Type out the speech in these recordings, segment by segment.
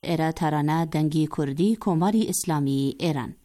ایرا ترانه دنگی کردی کماری اسلامی ایران.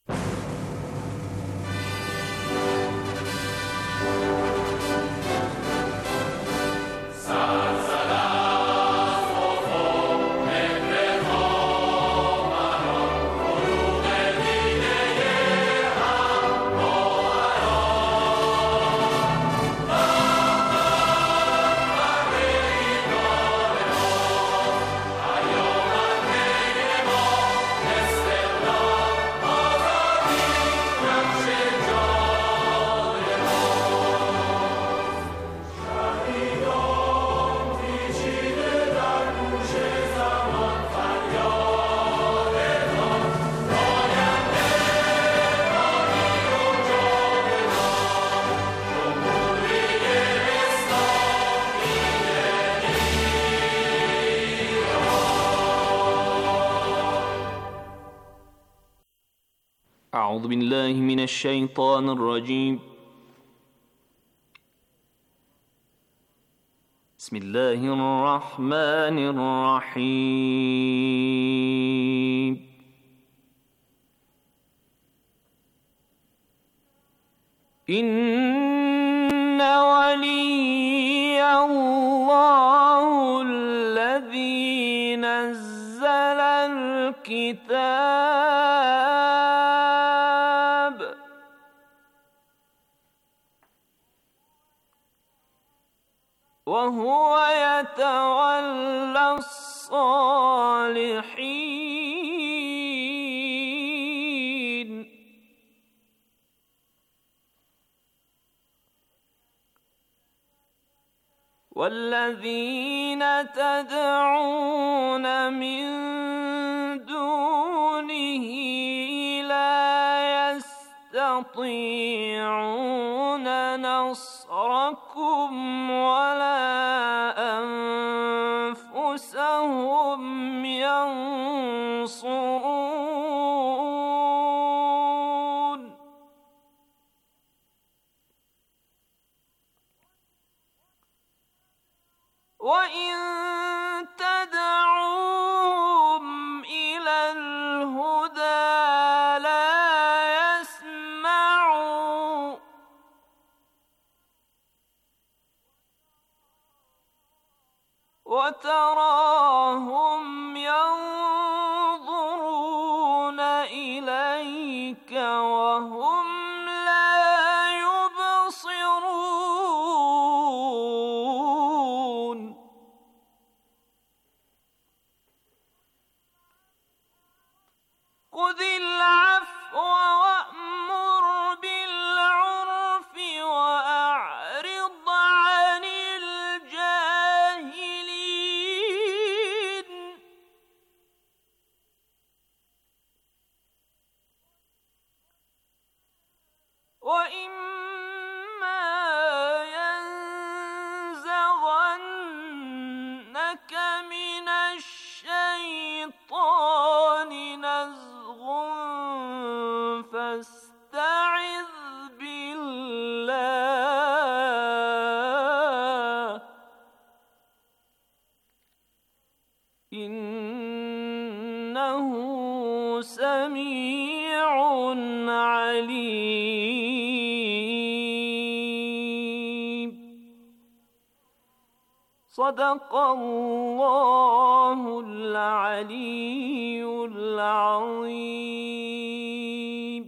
أعوذ بالله من الشيطان الرجيم. بسم الله الرحمن الرحيم. إن ولي الله الذي نزل الكتاب وهو يتولى الصالحين. والذين تدعون من دونه لا يستطيعون نصركم ولا أنفسهم ينصرون. وإن تدعوهم إلى الهدى لا يسمعوا وتراهم ينظرون إليك وهم لا يبصرون. خذ العفو وأمر بالعرف وأعرض عن الجاهلين. وإما ينزغنك من الشيطان نزغ فاستعذ بالله إنه سميع عليم. صدق الله العلي العظيم.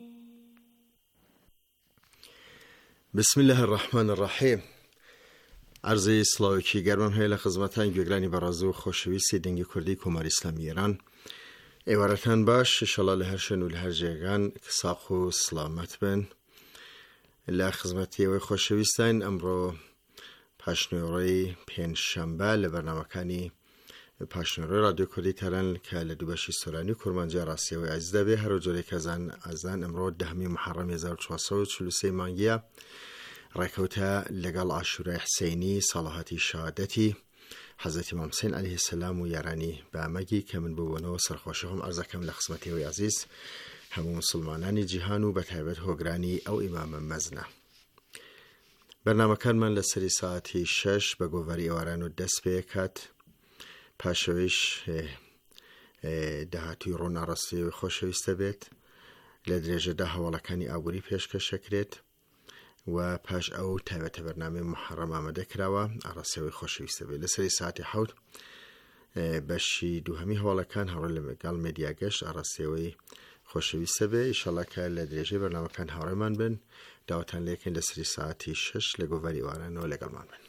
بسم الله الرحمن الرحیم. عرض سلاوکی گرمم هیل خدمتان گوگلانی برازو خوشویستی دنگی کردی کمار اسلامی ایران ایوارتان باش شلال هرشن و لهر جیگان کساق و سلامت بن لخدمتی و خوشویستین امرو پاشنوری پنج شنبه لبرنامه‌کانی پاشنوری رادیو کردی ترن که لدوبشی سرانی کرمانجا راستی و عزیزه به هر جوری که ازن امرو دهمی محرم 1443 مانگیه رکوتا لگل عاشورای حسینی صلاحاتی شهادتی حضرت امام حسین علیه السلام و یارانی به مگی که من بوونه و سرخوشهم ارزکم لخدمتی و عزیز همو مسلمانانی جهان و به تایبەت هۆگرانی ئەو ئیمامە مەزنە. بەرنامەکانمان لە سەری ساعتی 6 بە گۆڤاری ئێواران و دەست پێ کات پاشەویش داهاتوی ڕۆناڕاستی خۆشەویستە بێت لە درێژەدا هەواڵەکانی ئابووری پێشکەشەکرێت و پاش ئەو تایبەتە بەرنامەی محەڕەم ئامادە کراوە ئاڕاستیەوەی خۆشەویستە بێت. لەسەری ساعتی 7 بەشی دووهەمی هەواڵەکان هەڕۆ لەگەڵ مێدیا گەشت ئاڕاستیەوەی خۆشەویستە بێ. ئیشەڵڵا کە لە درێژەی بەرنامەکان هاوڕێمان بن، داواتان لێکن لەسەری ساعتی 6 لە گۆڤاری ئێوارانەوە لەگەڵمان بن.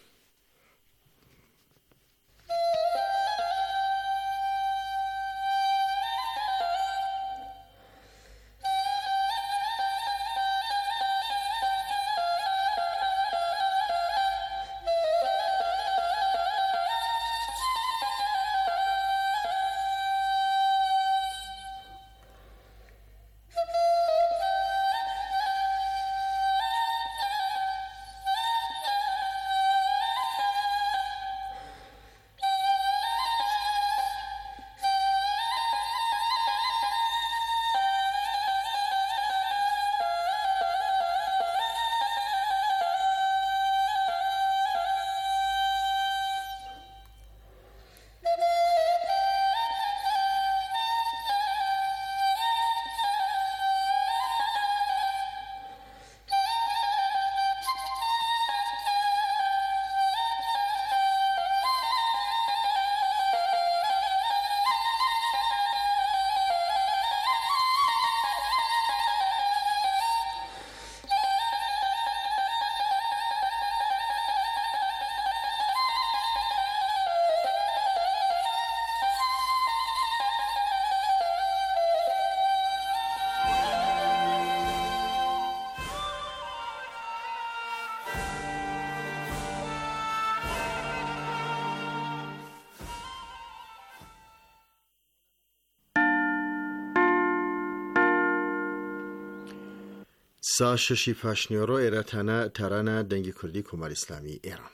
سا شەشی پاشنیۆڕۆ ئێرەتانە تارانە دەنگی کوردی کۆماری ئیسلامی ئێران.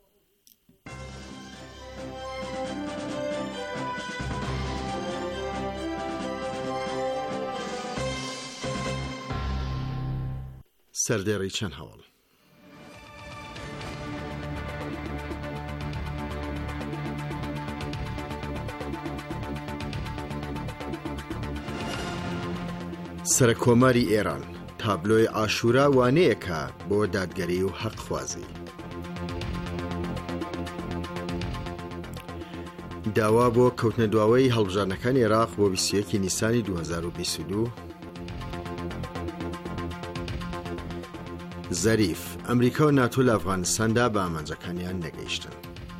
سەردێڕی چەند هەواڵ. سەرکۆماری ئێران تابلۆی ئاشورا وانەیەکە بۆ دادگەری و حەقخوازی. داوا بۆ کەوتنە دواوەی هەڵبژارنەکانی عێراق بۆ 21 نیسانی 2022. زەریف ئەمریکا و ناتۆ لە ئەفغانستاندا بە ئامانجەکانیان نەگەیشتن.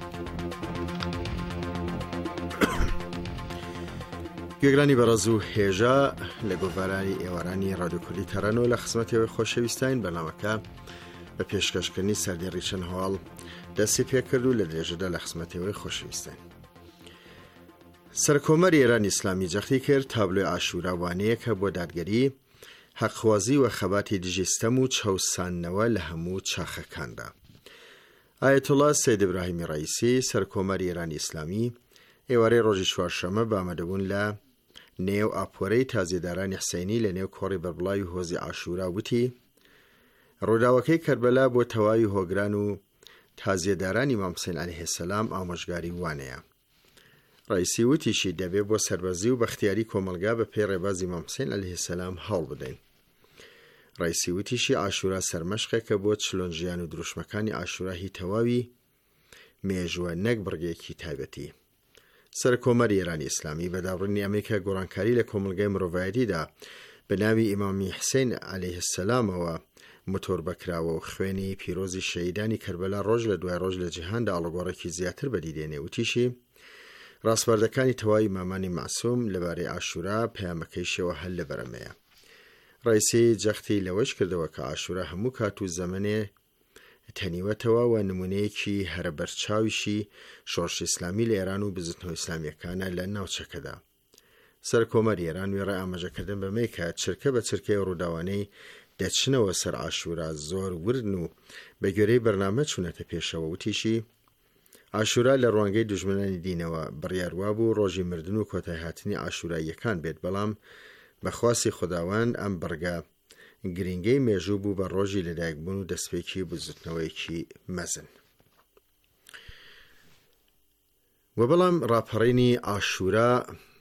گوێگرانی بەڕێز و هێژە لە گۆڤارانی ئێوارانی ڕادیۆ کوردی تەرەنەوە لە خزمەتەوەی خۆشەویستین بەرنامەکە بە پێشکەشکردنی سەردێڕی چەند هەواڵ دەستی پێکرد و لە درێژەدا لە خزمەتەوەی خۆشەویستین. سەرکۆمەری ئێرانی ئیسلامی جەختی کرد تابلۆی ئاشورا وانەیەکە بۆ دادگەری، حەقخوازی و خەباتی دژیستەم و چەوساننەوە لە هەموو چاخەکاندا. ئایەتوڵا سەید ئیبراهیمی ڕەئیسی سەرکۆمەری ئێرانی ئیسلامی ئێوارەی ڕۆژی چوارشەممە بە ئامادەبوون لە نێو ئاپۆرەی تازیێدارانی حسەینی لە نێو کۆڕی بەربڵاوی هۆزی ئاشورا وتی ڕووداوەکەی کەربەلا بۆ تەواوی هۆگران و تازیێدارانی ئیمام حوسێن عەلەیهی سەلام ئامۆژگاری وانەیە. ڕەئیسی وتیشی دەبێ بۆ سەربەرزی و بەختیاری کۆمەلگا بە پێی ڕێبازی ئیمام حوسێن عەلەیهی سەلام هەوڵ بدەین. ڕەئیسی وتیشی ئاشورا سەرمەشقێکە بۆ چلۆنژیان و دروشمەکانی ئاشورا هی تەواوی مێژووە نەک بڕگەیەکی تایبەتی. سەرکۆمەری ئێرانی ئیسلامی بەداڕوونی ئەمریکا گۆڕانکاری لە کۆمەلگای مرۆڤایەتیدا بە ناوی ئیمامی حوسێن عەلەیهی سەلامەوە مۆتۆر بەکراوە و خوێنی پیرۆزی شەهیدانی کەربەلا ڕۆژ لە دوای ڕۆژ لە جیهاندا ئاڵوگۆڕێکی زیاتر بەدیدێنێ. وتیشی ڕاستبەردەکانی تەواوی مامانی مەعسووم لەبارەی ئاشورا پەیامەکەیشەوە هەل لە بەرەمەیە. ڕەئیسی جەختی لەوەش کردەوە کە ئاشورا هەموو کات و زەمەنێ تەنیوەتەوە و نمونەیەکی هەرە بەرچاویشی شۆڕشی ئیسلامی لە ئێران و بزنەوە ئیسلامیەکانە لە ناوچەکەدا. سەرکۆمەری ئێران وێڕای ئاماژەکردن بەمەی کە چرکە بە چرکەی ڕووداوانەی دەچنەوە سەر ئاشورا زۆر وردن و بە گوێرەی بەرنامە چوونەتە پێشەوە. وتیشی ئاشورا لە ڕوانگەی دوژمنانی دینەوە بڕیاروا بوو ڕۆژی مردن و کۆتای هاتنی ئاشوراییەکان بێت، بەڵام بەخواستی خوداوەند ئەم بڕگە گرنگەی مێژوو بوو بە ڕۆژی لەدایکبوون و دەستپێکی بزوتنەوەیکی مەزن. و بەڵام ڕاپەڕینی ئاشورا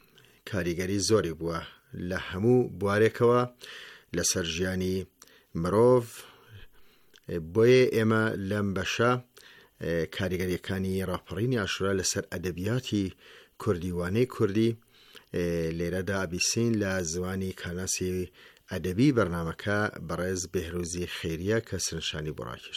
کاریگەری زۆری بووە لە هەموو بوارێکەوە لەسەر ژیانی مرۆڤ. بۆیە ئێمە لەم بەشە کاریگەریەکانی ڕاپەڕینی عاشورا لەسەر ئەدەبیاتی کوردیوانەی کوردی لێرەدا ئەبیسین لە زوانی کاناسی ئەدەبی بەرنامەکە بەڕێز بێهرۆزی خێریە کە سرنشانی بۆ ڕاکێش.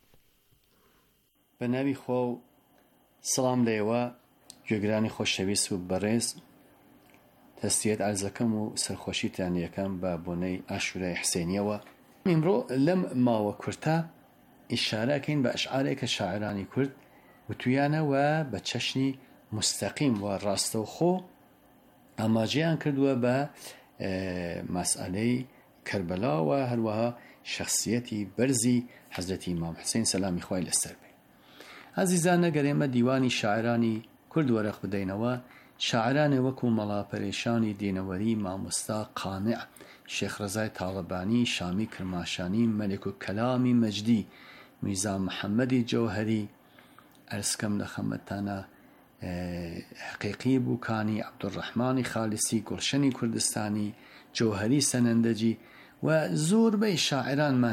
بە ناوی خۆ و سڵام لێوە گوێگرانی خۆشەویست و بەڕێز، تەستیەت عەرزەکەم و سەرخۆشیتان یەکەم بە بۆنەی ئاشورای حسێنیەوە. ئیمڕۆ لەم ماوە کورتە ئیشارەکەین بە ئەشعارێک کە شاعرانی کورد وتویانەوە بە چەشنی مستەقیم و ڕاستەوخۆ ئاماژەیان کردووە بە مەسئەلەی کەربەلا و هەروەها شەخسیەتی بەرزی حەزرەتی ئیمام حوسێن سەلامی خوای لەسەر بێ. عەزیزان، ئەگەر ئێمە دیوانی شاعرانی کورد وەرەق بدەینەوە، شاعرانێ وەکو مەڵاپەرێشانی دینەوەری، مامۆستا قانع، شێخ ڕەزای تاڵەبانی، شامی کرماشانی، مەلێک و کەلامی مەجدی، میرزا محەممەدی جەوهەری، ئەرزکەم لە خەمەتانە حقیقی بووکانی، عەبدوڕەحمانی خالسی، گوڵشەنی کوردستانی، جەوهەری سەنەندەجی و زۆربەی شاعرانمان،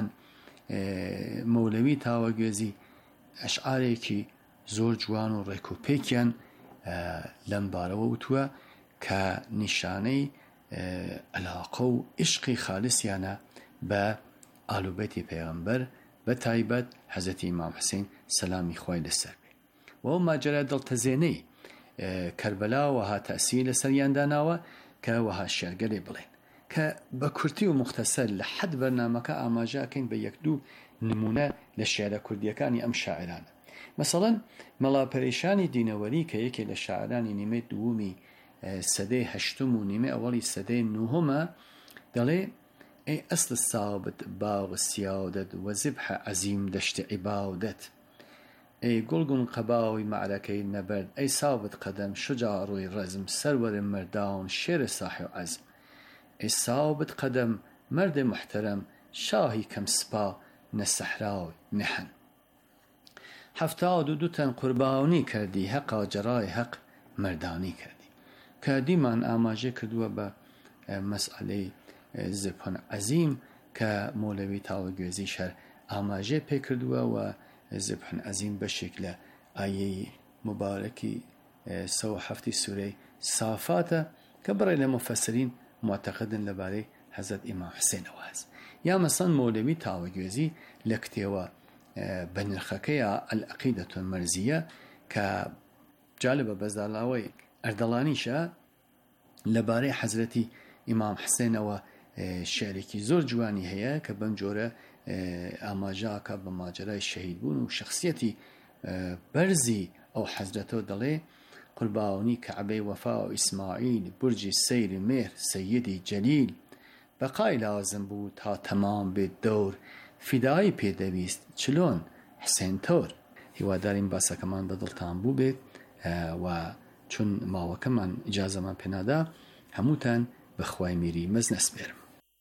مەولەوی تاوەگوێزی ئەشعارێکی زۆر جوان و ڕێکوپێکیان لەم بارەوە وتووە کە نیشانەی علاقە و عشقی خالسیانە بە ئالوبەیتی پێغەمبەر، بە تایبەت حەزرەتی ئیمام حوسێن سەلامی خوای لەسەر بێ. و ئەو ماجرا دڵتەزێنەی کەربەلا وەها تەئسیر لەسەریان داناوە کە وەها شێرگەلێ بڵێن کە بە کورتی و مختصر لە حەد بەرنامەکە ئاماژەکەین بە یەک دوو نمونە لە شێعرە کوردیەکانی ئەم شاعرانە. مەسەڵەن مەڵاپەرێشانی دینەوەری کە یەکێ لە شاعرانی نیمەی دووەمی سەدەی هەشتم و نیمەی ئەوەڵی سەدەی نوهەمە دەڵێ: ئەی ئەسڵ سابت باغ سیاودەت و زبح عەزیم دەشت عیباودەت، ئەی گوڵگون قەباوی معرەکەی نەبەرد، ئەی سابت قەدەم شجاع ڕووی ڕەزم، سەروەرە مەرداون شێرە ساحی و عەزم، ئەی سابت قەدەم مەردە محتەرەم، شاهی کەم سپا نەسەحراوی نەحەن. 72 تن قوربانی کردی، هەقا جەڕای هەق مەردانی کردی. کە دیمان ئاماژە کردووە بە مەسئەلەی زبحن عەزیم کە مۆلەوی تاوەگوێزی شەر ئاماژە پێ کردووە و زبحن عەزیم بەشێک لە ئایەی مبارەکی 107 سورەی سافاتە کە بڕێ لە مفەسرین معتەقدن لەبارەی حەزرەت ئیمام حوسێنەوە هەست. یا مەسەڵەن مۆلەوی تاوەگوێزی لە کتێوە بە نرخەکەیە ئەلعەقیدەة المەرزیە کە جالبە بەزاڵاوەی ئەردەڵانیشە لەبارەی حەزرەتی ئیمام حوسێنەوە شێعرێکی زۆر جوانی هەیە کە بەم جۆرە ئاماژەکە بە ماجرای شەهیدبوون و شخصیەتی بەرزی ئەو حەزرەتەوە دەڵێ: قوربانی کەعبەی وەفا و ئیسماعیل، بورجی سەیری مێر سەیدی جەلیل، بەقای لازم بوو تا تەمام بێت دەور، فیدایی پێدەویست چلۆن حسێن تۆر. هیوادارین باسەکەمان بەدڵتان بوو بێت و چون ماوەکەمان ئیجازەمان پێنادا هەمووتان بەخوای میری مەزن ئەسپێرم.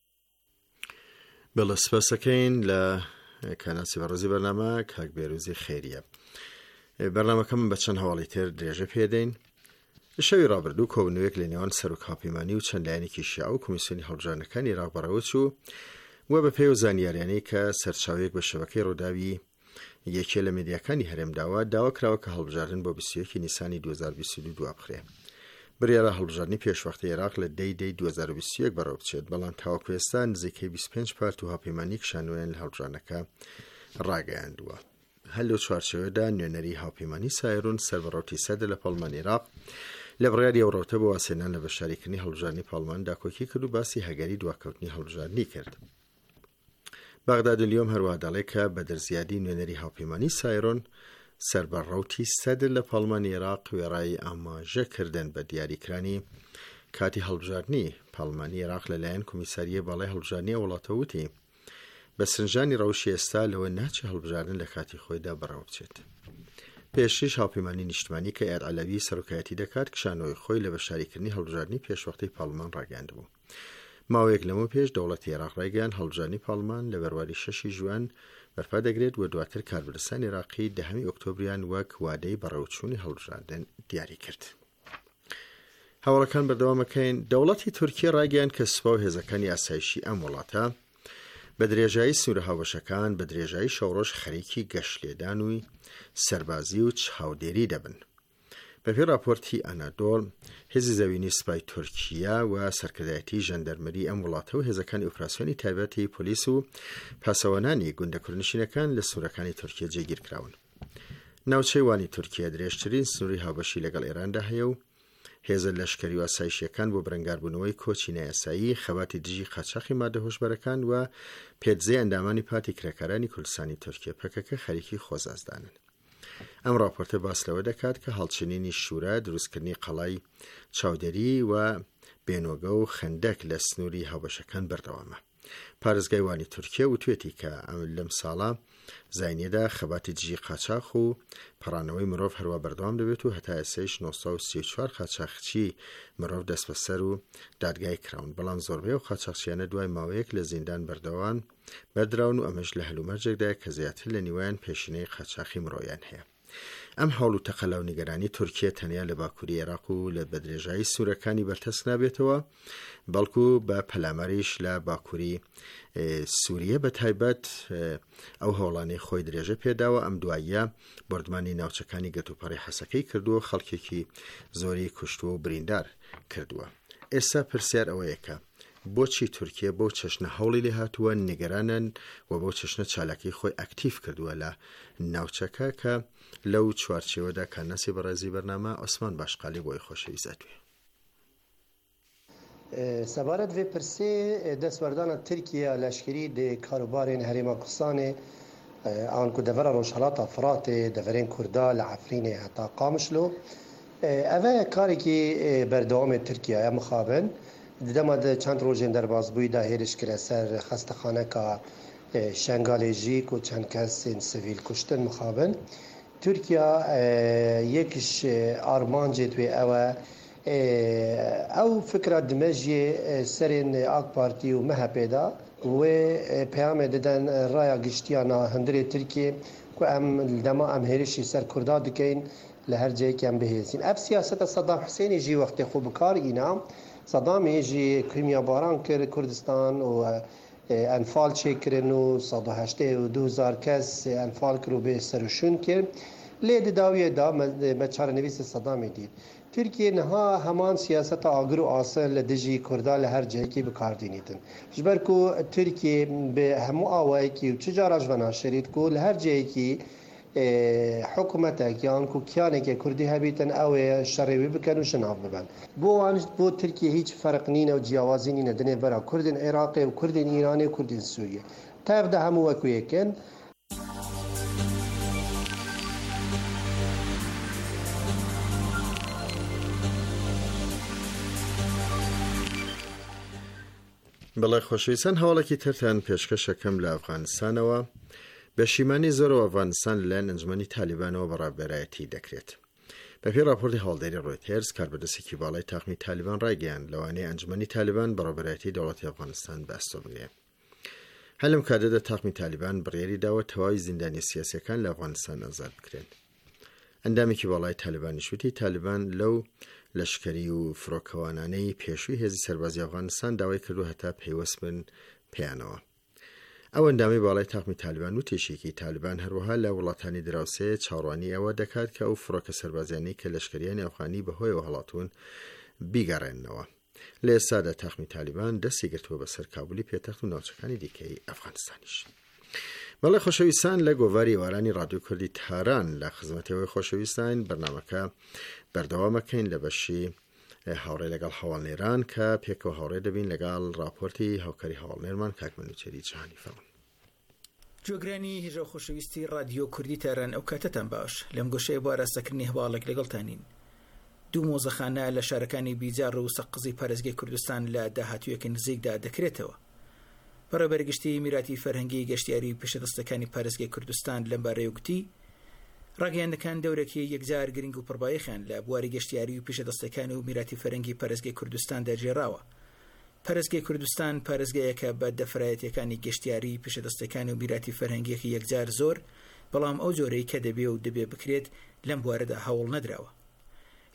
بەڵێ سپاسەکەین لە کاناسی بەڕێزی بەرنامە کاک بێهرۆزی خێریە. بەرنامەکەم بە چەند هەواڵی تر درێژە پێدەین. شەوی ڕابردوو کۆبنەوەیەک لە نێوان سەرۆک هاوپەیمانی و چەند لایەنێکی شیعە و کۆمیسیۆنی هەڵبژاردنەکانی عێراق بەڕێوە چوو و بە پێی و زانیاریانەی کە سەرچاوەیەک بە شەبەکەی ڕووداوی یەکێ لە مێدیاکانی هەرێمداوە داوا کراوە کە هەڵبژاردن بۆ 21 نیسانی 2022 دوابخرێ. بڕیارە هەڵبژاردننی پێشوەختی عێراق لە دەی 2021 بەڕێوە بچێت، بەڵام تاوەکو ئێستا نزیکەی 25 پارت و هاوپەیمانی کشانویان لە هەڵبژاردنەکە ڕاگەیاندووە. هەر لەو چوارچێوەدا نوێنەری هاوپەیمانی سایرون سەربەڕەوتی سەدە لە پەڵمانی عێراق لە بڕیاری ئەوڕۆتە بۆ واسێنان لە بەشداریکردنی هەڵبژاردننی پاڵماندا کۆکی کرد و باسی هەگەری دواکەوتنی هەڵبژاردننی کرد. بەغداد اليوم هەروەها دەڵێ کە بە دەرزیادی نوێنەری هاوپەیمانی سایرۆن سەربەڕەوتی سەدر لە پاڵمانی عێراق وێڕایی ئاماژە کردن بە دیاریکرانی کاتی هەڵبژاردننی پاڵمانی عێراق لەلایەن کۆمیساریە باڵای هەڵبژاردننی وڵاتە وتی بە سنجانی ڕەوشی ئێستا لەوە ناچێ هەڵبژاردن لە کاتی خۆیدا بەڕێوە بچێت. پێشتریش هاوپەیمانی نیشتمانی کە ئایەت عەلەوی سەرۆکایەتی دەکات کشانەوەی خۆی لە بەشداریکردنی هەڵبژاردننی پێشوەختی پاڵمان ڕاگەیاندبوو. ماوەیەک لەمە پێش دەوڵەتی عێراق ڕایگەیاند هەڵبژاردننی پاڵمان لە بەرواری 6 ژوان بەرپا دەگرێت و دواتر کاربەدەستانی عێراقی 10 ئۆکتۆبریان وەک وادەی بەڕێوەچوونی هەڵبژاردن دیاری کرد. هەوڵەکان بەردەوامەکەین. دەوڵەتی تورکیا ڕایگەیاند کە سوپا و هێزەکانی ئاسایشی ئەم وڵاتە بە درێژایی سوورە هاوبەشەکان بە درێژایی شەوڕۆژ خەریکی گەشت لێدان و سەربازی و چاودێری دەبن. بەپێی راپۆرتی ئەنادۆڵ، هێزی زەوینی سوپای تورکیا و سەرکردایەتی ژەندەرمەری ئەم وڵاتە و هێزەکانی ئۆپراسیۆنی تایبەتی پۆلیس و پاسەوانانی گوندە کوردنشینەکان لە سوورەکانی تورکیا جێگیر کراون. ناوچەی وانی تورکیا درێژترین سنووری هاوبەشی لەگەڵ ئێراندا هەیە و هێزە لەشکری و ئاسایشیەکان بۆ بەرەنگاربوونەوەی کۆچی نایاسایی، خەباتی دژی قاچاقی مادە هۆشبەرەکان و پێدزەی ئەندامانی پاتی کرێکارانی کوردستانی تورکیا پەکەکە خەریکی خۆزازدانن. ئەم راپۆرتە باس لەوە دەکات کە هەڵچنینی شورا دروستکردنی قەڵای چاودێری و بێنۆگە و خەندەک لە سنووری هاوبەشەکان بەردەوامە. پارێزگای وانی تورکیا وتوێتی کە لەم ساڵە زاینیەدا خەباتی دژی قاچاق و پەڕانەوەی مرۆڤ هەروە بەردەوام دەبێت و هەتا ئێستاش 934 قاچاقچی مرۆڤ دەست بەسەر و دادگای کراون، بەڵام زۆربەی و قاچاقچیانە دوای ماوەیەک لە زیندان بەردەوام بەردراون و ئەمەش لە هەلومەرجێکدایە کە زیاتر لە نیوەیان پێشینەی قاچاقی مرۆیان هەیە. ئەم هەوڵ و تەقەلا و نیگەرانی تورکیا تەنیا لە باکووری عێراق و لە بەدرێژایی سوورەکانی بەرتەس نابێتەوە، بەڵکو بە پەلامەریش لە باکووری سووریە بە تایبەت ئەو هەوڵانەی خۆی درێژە پێداوە. ئەم دواییە بردمانی ناوچەکانی گەتوپەڕی حەسەکەی کردووە، خەڵکێکی زۆری کوشتووە و بریندار کردووە. ئێستا پرسیار ئەوەیە کە بۆچی تورکیا بۆ چەشنە هەوڵی لێ هاتووە نیگەرانن و بۆ چەشنە چالاکی خۆی ئەکتیف کردووە لە ناوچەکە کە لەو چوارچێوەدا کارناسی بەڕێزی بەرنامە عوسمان باشقالی بۆی خۆشەویستەتوێ. سەبارەت vê pirsê destberdana Tirkiye leşkerî dê karobarên Herêma Kurdistanê an ku devera Rojhilata Firatê deverên Kurda li Efrînê heta Qamişlo ev e karekî berdewamê Tirkiyeyê mixabin. Di dema de çend rojên derbasbûyî de hêriş kire ser xestexaneka Şengalê jî ku çend kesên sivîl kuştin mixabin. Tirkiya yekiş armancê wê ew e ew fikra dimejiyê serên AK Partî û MHP da wê peyamê didin raya giştiyana hundirê Tirkiye ku em li dema em hêrişî ser Kurda dikeyn li her cihekî em bihêzin. Ev siyaseta Saddam Hüseynê jî wextê xwe bikar îna. Saddamê jî kimyabaran kir Kurdistan û enfal çêkirin û 180 û 2000 kes enfal kir û bê serûşûn kir. Lê di dawiyê da me çarenivîsê Saddamê dît. Tirkiye niha heman siyaseta agir û asir li dijî Kurda li her cihekî bikardînîtin. Ji ber ku Tirkiye bi hemû awayekî û çi cara ji ve naşirît ku li her cihekî حکومتێک یان ku kiyanekê Kurdî hebîtin ew ê şerê wî bikin û şinav bibin. Bo wan bo Tirkiye hiç ferq nîne û ciyawazî nîne dinê bera Kurdên Iraqê û Kurdên Îranê û Kurdên Sûriye. Tev de hemû wekû yekin. بەڵێ خۆشەویستان، هەوڵێکی ترتان پێشکەشەکەم لە ئەفغانستانەوە. بەشیمانی زۆرەوە ئەفغانستان لەلایەن ئەنجومەنی تالیبانەوە بەڕێوەبەرایەتی دەکرێت. بەپێی راپۆرتی هەوڵدەری ڕۆیتێرز، کاربەدەستێکی باڵای تاقمی تالیبان ڕایگەیاند لەوانەیە ئەنجومەنی تالیبان بەڕێوەبەرایەتی دەوڵەتی ئەفغانستان بەستۆ بنێ. هەر لەم کاتەدا تاقمی تالیبان بڕیاری داوە تەواوی زیندانی سیاسیەکان لە ئەفغانستان ئازاد بکرێن. ئەندامێکی باڵای تالیبانی شوتی تالیبان لەو لەشکری و فرۆکەوانانەی پێشووی هێزی سەربازی ئەفغانستان داوای کردو هەتا پەیوەست بن پێیانەوە. ئەو ئەندامی باڵای تاقمی تالیبان و تێشێکی تالیبان هەروەها لە وڵاتانی دراوسێ چاڕوانی ئەوە دەکات کە ئەو فڕۆکە سەربازیانەی کە لەشکریانی ئەفغانی بەهۆیەوە هەڵاتون بیگەڕێنەوە. لە ئێستادا تاقمی تالیبان دەستی گرتووە بەسەر کابولی پێتەخت و ناوچەکانی دیکەی ئەفغانستانیش. بەڵێ خۆشەویستان، لە گۆڤاری ئێوارانی ڕادیۆ کوردی تاران لە خزمەتەوەی خۆشەویستان بەرنامەکە بەردەوامەکەین لە بەشی هاوڕێ لەگەڵ هەواڵنێران کە پێکەوە هاوڕێ دەبین لەگەڵ راپۆرتی هاوکاری هەواڵنێرمان کاکمەنوچەری جیهانی فەرموون. جۆگرانی هێژە خۆشەویستی ڕادیۆ کوردی تاران ئەو کاتەتان باش. لەم گۆشەیە بۆ ئاراستەکردنی هەواڵێک لەگەڵتانین. دوو مۆزەخانە لە شارەکانی بیجار و سەقزی پارێزگای کوردستان لە داهاتوویەکی نزیکدا دەکرێتەوە. بەڕێوەبەرگشتی میراتی فەرهەنگی گەشتیاری پێشەدەستەکانی پارێزگای کوردستان لەم بارەیە گوتی ڕاگەیاندەکان دەورێکی یەکجار گرنگ و پڕبایەخیان لە بواری گەشتیاری و پێشەدەستەکان و میراتی فەرهەنگی پارێزگای کوردستان دەرجێراوە. پارێزگای کوردستان پارێزگایەکە بە دەفرایەتیەکانی گەشتیاری پێشەدەستەکان و میراتی فەرهەنگیەکی یەکجار زۆر، بەڵام ئەو جۆرەی کە دەبێ و دەبێ بکرێت لەم بوارەدا هەوڵ نەدراوە.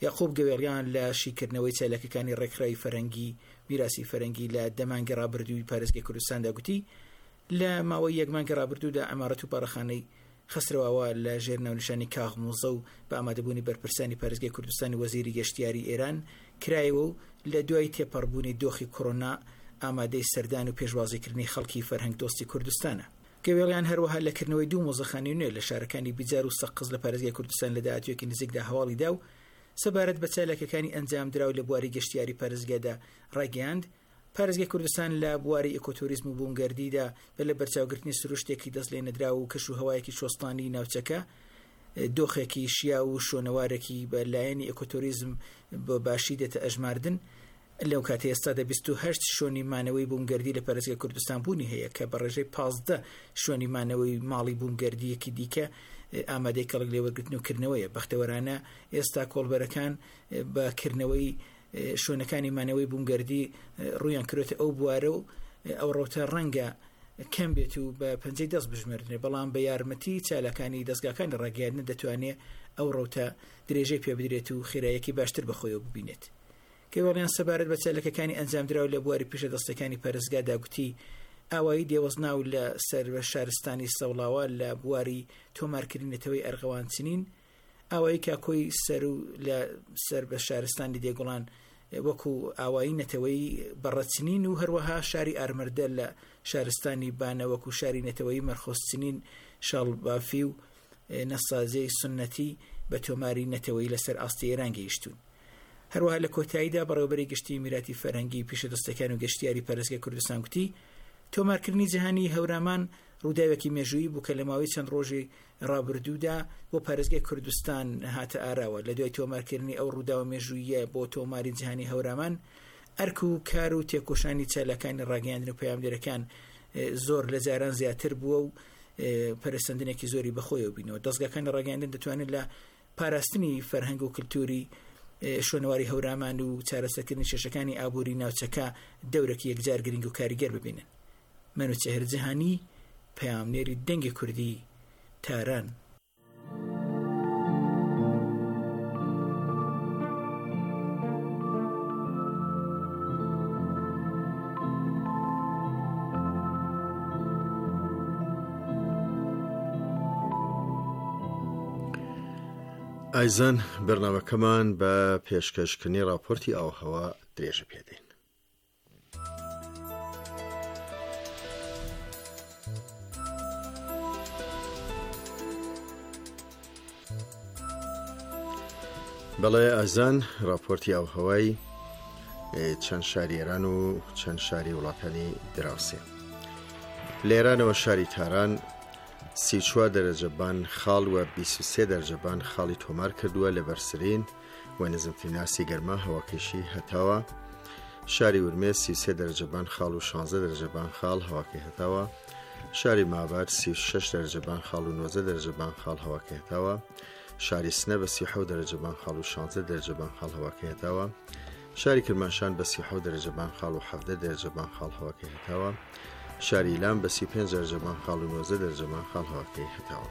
یعقوب گەوێڵیان لە شیکردنەوەی چالاکیەکانی ڕێکخراوی فەرەنگی میراسی فەرەنگی لە دەمانگە ڕابردووی پارێزگای کوردستاندا گوتی لە ماوەی 1 مانگە ڕابردوودا ئەمارەت و پارەخانەی خسترەوەوە لە ژێر ناونیشانی کاغموزە و بە ئامادەبوونی بەرپرسانی پارێزگای کوردستانی وەزیری گەشتیاری ئێران کرایەوە و لە دوای تێپەڕبوونی دۆخی کۆڕۆنا ئامادەی سەردان و پێشوازیکردنی خەڵکی فەرهەنگ دۆستی کوردستانە. گەوێڵیان هەروەها لەکردنەوەی 2 مۆزەخانەی نوێ لە شارەکانی بیجار و سەقز لە پارێزگای کوردستان لە داهاتوێکی نزیکدا هەواڵیدا و سەبارەت بە چالاکیەکانی ئەنجامدراو لە بواری گەشتیاری پارێزگادا ڕاگەیاند. پارێزگای کوردستان لە بواری ئێکۆتۆریزم و بوونگەردیدا بە لە بەرچاوگرتنی سروشتێکی دەست لێ نەدرا و کەش و هەوایەکی شۆستانی ناوچەکە دۆخێکی شیا و شۆنەوارێکی بەلایەنی ئێکۆتۆریزم بە باشی دێتە ئەژماردن. لەو کاتە ئێستادا 28 شوێنی مانەوەی بوونگەردی لە پارێزگای کوردستان بوونی هەیە کە بە ڕێژەی 15 شوێنی مانەوەی ماڵی بوونگەردیەکی دیکە ئامادەی کەڵک لێوەرگرتن و کردنەوەیە. بەختەوەرانە ئێستا کۆڵبەرەکان بەکردنەوەی شوێنەکانی مانەوەی بوونگەردی ڕویان کردێتە ئەو بوارە و ئەو ڕۆتە ڕەنگە کەم بێت و بە پەنجەی دەست بژمێردنێ، بەڵام بە یارمەتی چالاکانی دەستگاکانی ڕاگەیاندن دەتوانێت ئەو ڕۆتە درێژەی پێ بدرێت و خێرایەکی باشتر بەخۆیەوە ببینێت. کێوەڵیان سەبارەت بە چالەکەەکانی ئەنجامدراو لە بواری پیشە دەستەکانی پارێزگادا گوتی ئاوایی دێوەزنا و لە سەر بە شارستانی سەوڵاوە لە بواری تۆمارکردنێتەوەی ئەرغەوانچنین، ئاوایی کاکۆی سەر و لە سەر بە شارستانی دێگوڵان وەکو ئاوایی نەتەوەی بەڕەچنین و هەروەها شاری ئارمەردە لە شارستانی بانە وەکو شاری نەتەوەی مەرخۆستنین شاڵبافی و نەسازەی سنەتی بە تۆماری نەتەوەی لەسەر ئاستی ئێران گەیشتون. هەروەها لە کۆتاییدا بەڕێوەبەری گشتی میراتی فەرەنگی پیشە دەستەکان و گەشتیاری پارێزگای کوردستان گوتی تۆمارکردنی جیهانی هەورامان ڕووداوێکی مێژووی بوو کە لە ماوەی چەند ڕۆژی ڕابردوودا بۆ پارێزگای کوردستان هاتە ئاراوە. لە دوای تۆمارکردنی ئەو ڕووداوە مێژوویە بۆ تۆماری جیهانی هەورامان ئەرک و کار و تێکۆشانی چالەکانی ڕاگەیاندن و پەیامدەرەکان زۆر لە جاران زیاتر بووە و پەرسەندنێکی زۆری بەخۆیەوە بینەوە. دەستگاکانی ڕاگەیاندن دەتوانێت لە پاراستنی فەرهەنگ و کللتوری شوێنەواری هەورامان و چارەسەرکردنی شێشەکانی ئابووری ناوچەکە دەورێکی یەکجار گرنگ و کاریگەر ببینن. منوچەهر جیهانی، پەیامنێری دەنگی کوردی، تاران. ئایزان بەرنامەکەمان بە پێشکەشکردنی راپۆرتی ئاوهەوا درێژە پێدەین. بەڵێ ئازان راپۆرتی ئاوهەوای چەند شاری ئێران و چەند شاری وڵاتانی دراوسێ. لە ئێرانەوە شاری تاران 34 دەرەجەبان خاڵ و 23 دەرەجەبان خاڵی تۆمار کردووە لە بەرسرین و نزمترین ئاسی گەرما هەواکێشی هەتاوە. شاری ورمێ 33 دەرەجەبان خاڵ و 16 دەرەجەبان خاڵ هەواکەی هەتاوە. شاری ماباد 36 دەرەجەبان خاڵ و 19 دەرەجەبان خاڵ هەواکەی هەتاوە. شاری سنە بە 37 دەرەجەبان خاڵ و 16 دەرەجەبان خاڵ هەواکەی هەتاوە. شاری کرماشان بە 37 دەرەجەبان خاڵ و 17 دەرەجەبان خاڵ هەواکەی هەتاوە. شاری ئیلام بە 35 دەرەجەبان خاڵ و 19 دەرەجەبان خاڵ هەواکەی هەتاوە.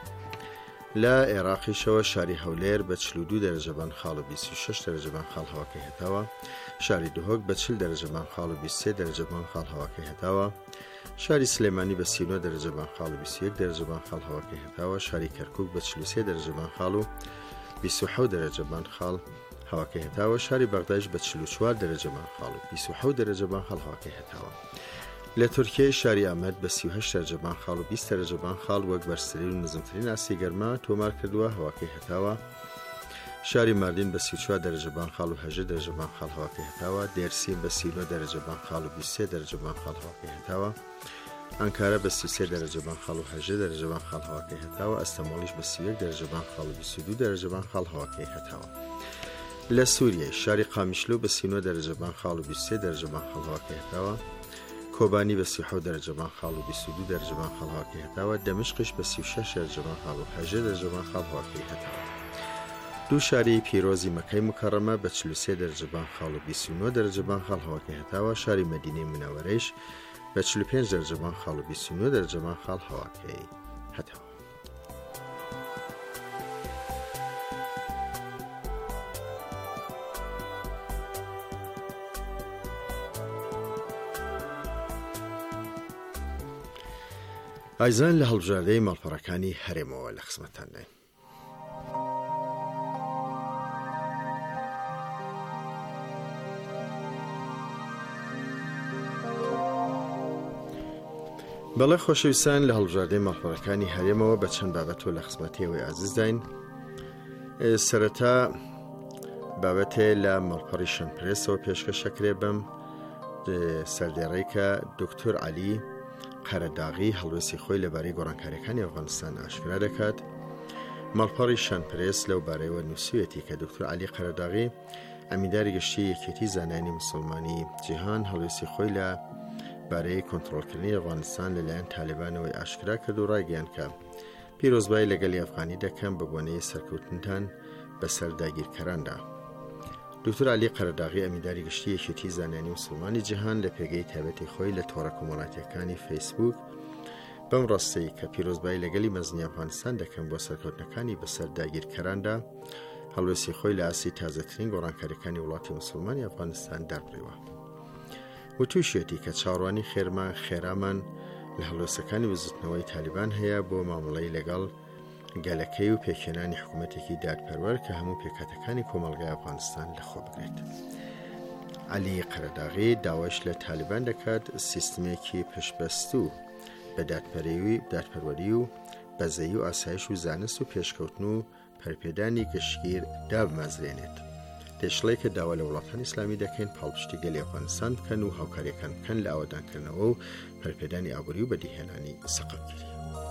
لە عێراقیشەوە شاری هەولێر بە 42 دەرەجەبان خاڵ و 26 دەرەجەبان خاڵ هەواکەی هەتاوە. شاری دهۆک بە 40 دەرەجەبان خاڵ و 23 دەرەجەبان خاڵ هەواکەی هەتاوە. شاری سلێمانی بە 39 دەرەجەبان خاڵ و 21 دەرەجەبان خاڵ هەواکەی هەتاوە. شاری کەرکوک بە 43 دەرەجەبان خاڵ و 27 دەرەجەبان خاڵ هەواکەی هەتاوە. شاری بەغداش بە 44 دەرەجەبان خاڵ و 27 دەرەجەبان خاڵ هەواکەی هەتاوە. لە تورکیای شاری ئەمەد بە 38 دەرەجەبان خاڵ و 20 دەرەجەبان خاڵ وەک بەرسرین و نزمترین ئاسی گەرما تۆمار کردووە هەواکەی هەتاوە. شاری ماردین بە 34 دەرەجەبان خاڵ و 18 دەرەجەبان خاڵ هەواکەی هەتاوە. دێرسین بە 39 دەرەجەبان خاڵ و 23 دەرەجەبان خاڵ هەواکەی هەتاوە. ئەنکارە بە 33 دەرەجەبان خاڵ و 18 دەرەجەبان خاڵ هەواکەی هەتاوە. ئەستەماڵیش بە 31 دەرەجەبان خاڵ و 22 دەرەجەبان خاڵ هەواکەی هەتاوە. لە سووریای شاری قامیشلو بە 39 دەرەجەبان خاڵ و 23 دەرەجەبان خاڵ هەواکەی هەتاوە. کۆبانی بە 37 دەرەجەبان خاڵ و 22 دەرەجەبان خاڵ هەواکەی هەتاوە. دەمشقش بە 36 دەرەجەبان خاڵ و 18 دەرەجەبان خاڵ هەواکەی هەتاوە. دوو شاری پیرۆزی مەکەی مکەڕەمە بە 43 دەرەجەبان خاڵ و 29 دەرەجەبان خاڵ هەواکەی هەتاوە. شاری مەدینەی منەوەرەیش بە 45 دەرەجەبان خاڵ و 29 دەرەجەبان خاڵ هەواکەی هەتاوە. ئایزان لە هەڵبژاردەی ماڵپەڕەکانی هەرێمەوە لە خزمەتتانین. بەڵێ خۆشەویستان، لە هەڵبژاردەی ماڵپەڕەکانی هەرێمەوە بە چەند بابەتەوە لە خزمەتی ئێوەی عەزیز داین. سەرەتا بابەتێ لە ماڵپەڕی شەنپرێسەوە پێشکەشەکرێ بم سەردێڕەی کە دکتۆر عەلی قەرەداغی هەڵوێستی خۆی لەبارەی گۆڕانکاریەکانی ئەفغانستان ئاشکرا دەکات. ماڵپەڕی شەنپرێس لەو بارەیەوە نووسویەتی کە دکتۆر عەلی قەرەداغی ئەمینداری گشتی یەکێتی زانایانی مسلمانی جیهان هەڵوێستی خۆی لە بارەی کۆنتڕۆڵکردنی ئەفغانستان لەلایەن تالیبانەوەی ئاشکرا کرد و ڕایگەیاند کە پیرۆزبایی لەگەڵی ئەفغانی دەکەن بە بۆنەی سەرکەوتنتان بەسەر داگیرکەراندا. دکتۆر عەلی قەرەداغی ئەمینداری گشتی یەکێتی زانایانی مسلمانی جیهان لە پێگەی تایبەتی خۆی لە تۆڕە کۆمەڵایەتیەکانی فەیسبوک بەم ڕاستەی کە پیرۆزبایی لەگەڵی مەزنی ئەفغانستان دەکەن بۆ سەرکەوتنەکانی بەسەر داگیرکەراندا هەڵوێستی خۆی لە ئاسی تازەترین گۆڕانکاریەکانی وڵاتی مسلمانی ئەفغانستان دەربڕیوە. و تووشێتی کە چاڕوانی خێرامان لە هەڵوێستەکانی وزوتنەوەی تالیبان هەیە بۆ مامەڵەی لەگەڵ گەلەکەی و پێکهێنانی حکوومەتێکی دادپەروەر کە هەموو پێکهاتەکانی کۆمەڵگای ئەفغانستان لەخۆ بگرێت. عەلی قەرەداغی داوایش لە تالیبان دەکات سیستمێکی پشتبەستوو بە دادپەروەری و بەزەیی و ئاسایش و زانست و پێشکەوتن و پەرپێدانی گشتگیر دابمەزرێنێت. دەشڵەی کە داوا لە وڵاتانی ئیسلامی دەکەین پاڵپشتی گەلی ئەفغانستان بکەن و هاوکاریەکان بکەن لە ئاوادانکردنەوە و پەرپێدانی ئابووری و بەدیهێنانی سەقەمگیری.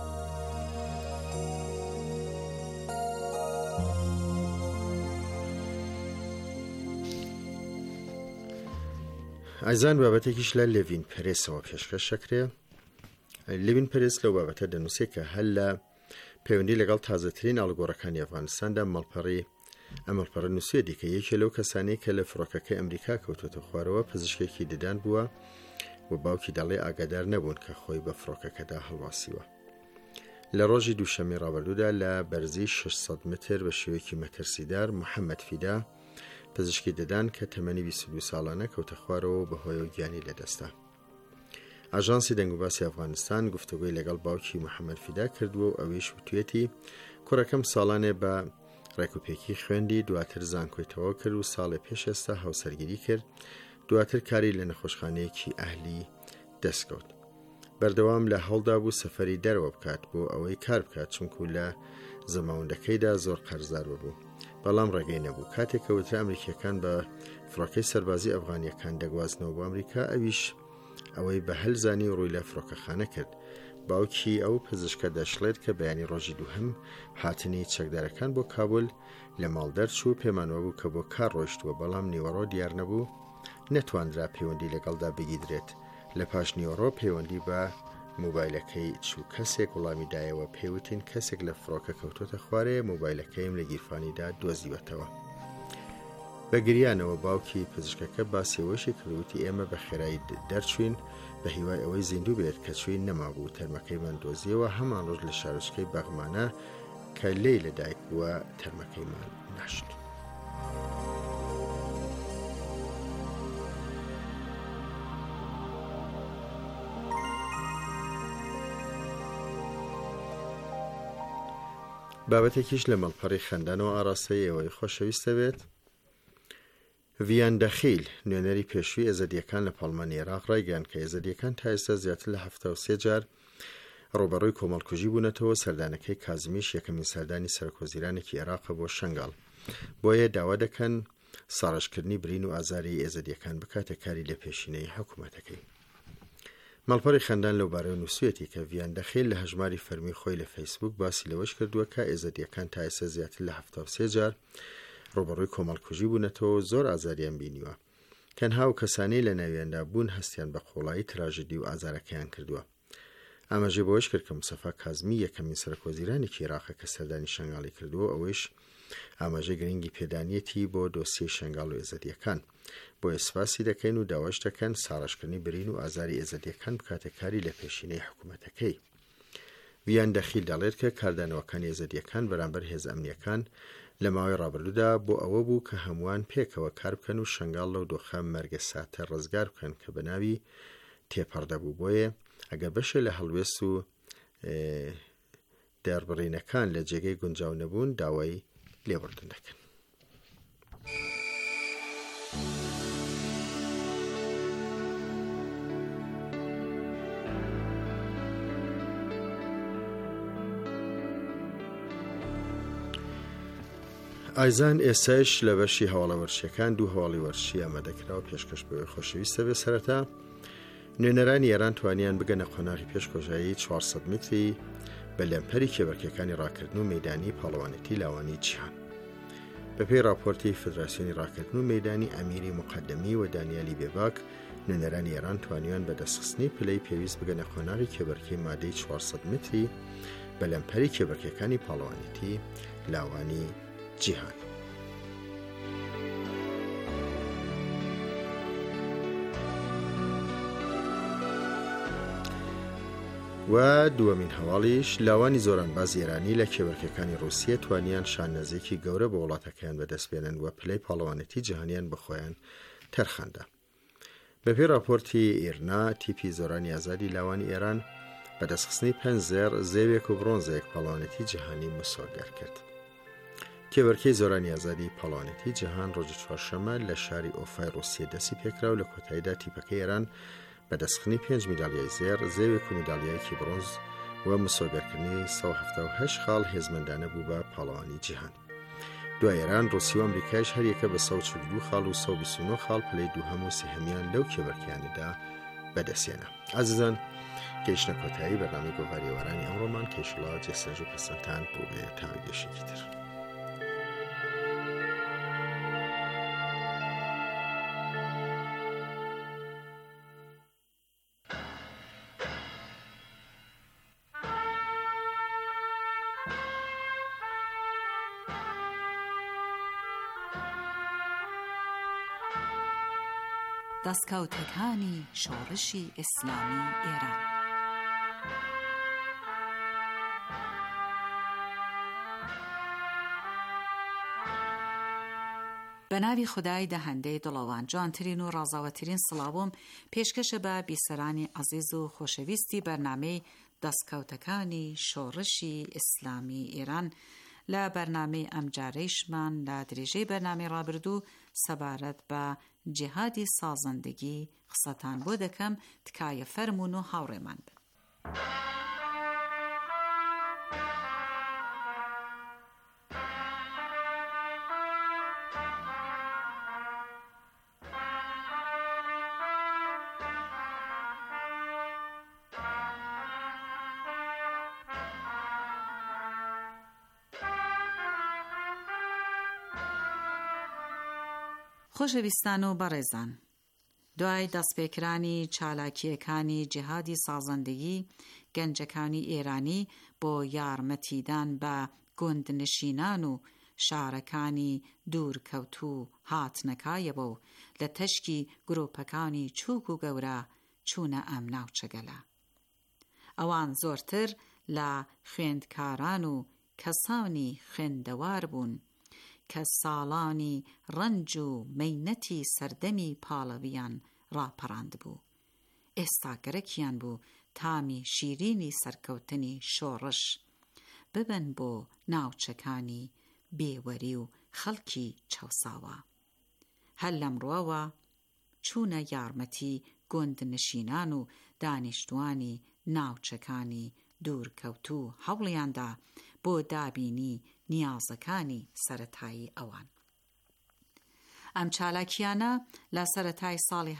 ئایزان بابەتێکیش لە لێڤین پەرێسەوە پێشکەشەکرێ. لێڤین پەرێس لەو بابەتە دەنووسێت کە هەل لە پەیوەندی لەگەڵ تازەترین ئاڵگۆڕەکانی ئەفغانستاندا ئەمەڵپەڕە نووسێتی کە یەکێ لەو کەسانی کە لە فڕۆکەکەی ئەمریکا کەوتوتە خوارەوە پزیشکێکی ددان بووە و باوکی دەڵێ ئاگادار نەبوون کە خۆی بە فڕۆکەکەدا هەڵواسیوە. لە ڕۆژی دووشەمەی ڕابردوودا لە بەرزی 600 متر بە شێوەیەکی مەترسیدار محەممەد فیدا پزیشکی ددان کە تەمەنی 22 ساڵانە کەوتە خوارەوە بەهۆی و گیانی لەدەستا. ئاژانسی دەنگوباسی ئەفغانستان گفتوگوی لەگەڵ باوکی محەممەد فیدا کردووە و ئەویش وتوێتی کوڕەکەم ساڵانێ بە ڕێکوپێکی خوێندی، دواتر زانکۆی کرد و ساڵی پێش ئێستا هاوسەرگیری کرد، دواتر کاری لە نەخۆشخانەیەکی ئەهلی دەستکەوت. بەردەوام لە هەڵدا بوو سەفەری دەرەوە بکات بۆ ئەوەی کار بکات چونکو لە زەماوندەکەیدا زۆر قەرزدار ببوو، بەڵام ڕێگەی نەبوو. کاتێک کەوترا ئەمریکیەکان بە فڕۆکەی سەربازی ئەفغانیەکان دەگوازنەوە بۆ ئەمریکا، ئەویش ئەوەی بە هەلزانی ڕووی لە فڕۆکەخانە کرد. باوکی ئەو پزیشکە دەشڵێت کە بەیانی ڕۆژی دووهەم هاتنی چەکدارەکان بۆ کابل لە ماڵ دەرچوو پێمانەوە بوو کە بۆ کار ڕۆیشتووە، بەڵام نیوەڕۆ دیار نەبوو، نەتواندرا پەیوەندی لەگەڵدا بگیدرێت. لە پاش نیوەڕۆ پەیوەندی بە موبایلەکەی چوو، کەسێک وەڵامی دایەوە، پێوتین کەسێک لە فڕۆکە کەوتۆتە خوارێ، موبایلەکەیم لە گیرفانیدا دۆزیوەتەوە. بە گریانەوە باوکی پزیشکەکە باسیەوەشی کردوتی ئێمە بە خێرایی دەرچوین بە هیوای ئەوەی زیندوو بێت کە چوین نەمابوو، تەرمەکەیمان دۆزیەوە هەمان ڕۆژ لە شارۆچکەی بەغمانە کە لێی لەدایک بووە تەرمەکەیمان ناشت. بابەتێکیش لە مەڵپەڕی خەندانەوە ئاراستەی ئێوەی خۆشەویستە بێت. ڤیان دەخیل نوێنەری پێشووی ئێزەدیەکان لە پاڵمانی عێراق ڕایگەیاند کە ئێزەدیەکان تا ئێستا زیاتر لە 73 جار ڕۆبەڕۆی کۆمەڵکوژی بوونەتەوە. سەردانەکەی کازمیش یەکەمین سەردانی سەرکۆزیرانێکی عێراقە بۆ شەنگاڵ، بۆیە داوا دەکەن ساڕەشکردنی برین و ئازاری ئێزەدیەکان بکاتە کاری لە پێشینەی حکوومەتەکەی. ماڵپەڕی خەندان لەو بارەوە نووسویەتی کە ڤیان دەخیل لە هەژماری فەرمی خۆی لە فەیسبوک باسی لەوەش کردووە کە ئێزەدیەکان تا ئێستا زیاتر لە 73 جار ڕۆبەڕۆی کۆمەڵکوژی بوونەتەوە، زۆر ئازاریان بینیوە. تەنها و کەسانەی لە ناویاندا بوون هەستیان بە قۆڵایی تراژدی و ئازارەکەیان کردووە. ئاماژەی بۆش کرد کە موسەفا کازمی یەکەمین سەرکۆزیرانێکی عێراقە کە سەردانی شەنگاڵی کردووە، ئەوەش ئاماژەی گرنگی پێدانیەتی بۆ دۆسیەی شەنگاڵ و ئێزەدیەکان. بۆیە سپاسی دەکەین و داواش دەکەن ساڕەشکردنی برین و ئازاری ئێزەدیەکان بکاتە کاری لە پێشینەی حکوومەتەکەی. ڤیان دەخیل دەڵێت کە کاردانەوەکانی ئێزەدیەکان بەرامبەر هێز ئەمنیەکان لە ماوەی ڕابردوودا بۆ ئەوە بوو کە هەمووان پێکەوە کار بکەن و شەنگاڵ لەو دۆخە مەرگە ساتە ڕزگار بکەن کە بە ناوی تێپەڕدەبوو. بۆیە ئەگە بەشە لە هەڵوێست و دەربڕینەکان لە جێگەی گونجاو نەبوون داوای لێبوردن دەکەن. ئایزان ئێسش لە بەشی هەواڵە وەرشیەکان دوو هەواڵی وەرشی ئامادەکراوە پێشکەش بەوەی خۆشەویستە بێ سەرەتا نوێنەرانی ئێران توانیان بگەنە قۆناغی پێشکۆژایی 400 متری بە لەمپەری کێبەرکەکانی ڕاکردن و مەیدانی پاڵەوانێتی لاوانی جیهان. بەپێی راپۆرتی فدراسیۆنی ڕاکردن و مەیدانی ئەمیری مقەدەمی و دانیالی بێباک نوێنەرانی ئێران توانیان بە دەستخستنی پلەی پێویست بگەنە قۆناغی کێبەرکەی مادەی 400 متری بە لەمپەری کێبەرکەکانی پاڵەوانێتی لاوانی جیهان. و دووەمین هەواڵیش لاوانی زۆرانباز ئێرانی لە کێبەرکەکانی ڕووسیە توانیان شانەزێکی گەورە بە وڵاتەکەیان بەدەستبێنن و پلەی پاڵەوانێتی جیهانیان بەخۆیان تەرخەندا. بەپێی راپۆرتی ئێرنا تیپی زۆرانی ئازادی لاوانی ئێران بە دەستخستنی 5 زێوێک و برۆنزێک پاڵەوانێتی جیهانی مسۆگەر کرد. کێبەرکەی زۆرانی ئازادی پاڵەوانێتی جیهان ڕۆژی چوارشەممە لە شاری ئۆفای ڕووسیە دەستی پێکرا و لە کۆتاییدا تیپەکەی ئێران بە دەستخستنی 5 میدالیای زێر زێوێک و میدالیایەکی برۆنز و مسۆگەرکردنی 178 خاڵ هێزمەندانە بوو بە پاڵەوانی جیهان. دوای ئێران ڕووسی و ئەمریکایش هەریەکە بە 142 خاڵ و 129 خاڵ پلەی دووهەم و سێهەمیان لەو کێبەرکەیاندا بەدەستێنە. ئازیزان گەیشتە کۆتایی بەرنامەی گۆڤاری ئێوارانی ئەمڕۆمان کەیشڵا جێسەرج و پەسەندتان بۆ بێ تاویگەشێکی تر. دەستکەوتەکانی شۆڕشی ئیسلامی ئێران. بە ناوی خودای دەهەندەی دڵەوان جوانترین و ڕازاوەترین سڵاوم پێشکەشە بە بیسەرانی عەزیز و خۆشەویستی بەرنامەی دەستکەوتەکانی شۆڕشی ئیسلامی ئێران لە بەرنامەی ئەمجارەیشمان لە درێژەی بەرنامەی ڕابردوو سەبارەت بە جیهادی سازندگی قسەتان بۆ دەکەم تکایە فەرمون و هاوڕێمان بن. خۆشەویستان و بەڕێزان، دوای دەستپێکرانی چالاکیەکانی جیهادی سازندگی گەنجەکانی ئێرانی بۆ یارمەتیدان بە گوندنشینان و شارەکانی دوورکەوتوو هاتنەکایەوە و لە تەشکی گرۆپەکانی چووک و گەورە چوونە ئەم ناوچەگەلە. ئەوان زۆرتر لە خوێندکاران و کەسانی خوێندەوار بوون کە ساڵانی ڕەنج و مەینەتی سەردەمی پاڵەویان ڕاپەڕاند بوو. ئێستا گەرەکیان بوو تامی شیرینی سەرکەوتنی شۆڕش ببن بۆ ناوچەکانی بێوەری و خەڵکی چەوساوە. هەر لەمڕۆوە چوونە یارمەتی گوندنشینان و دانیشتوانی ناوچەکانی دوورکەوتوو هەوڵیاندا بۆ دابینی نیازەکانی سەرەتایی ئەوان. ئەم چالاکیانە لە سەرەتای ساڵی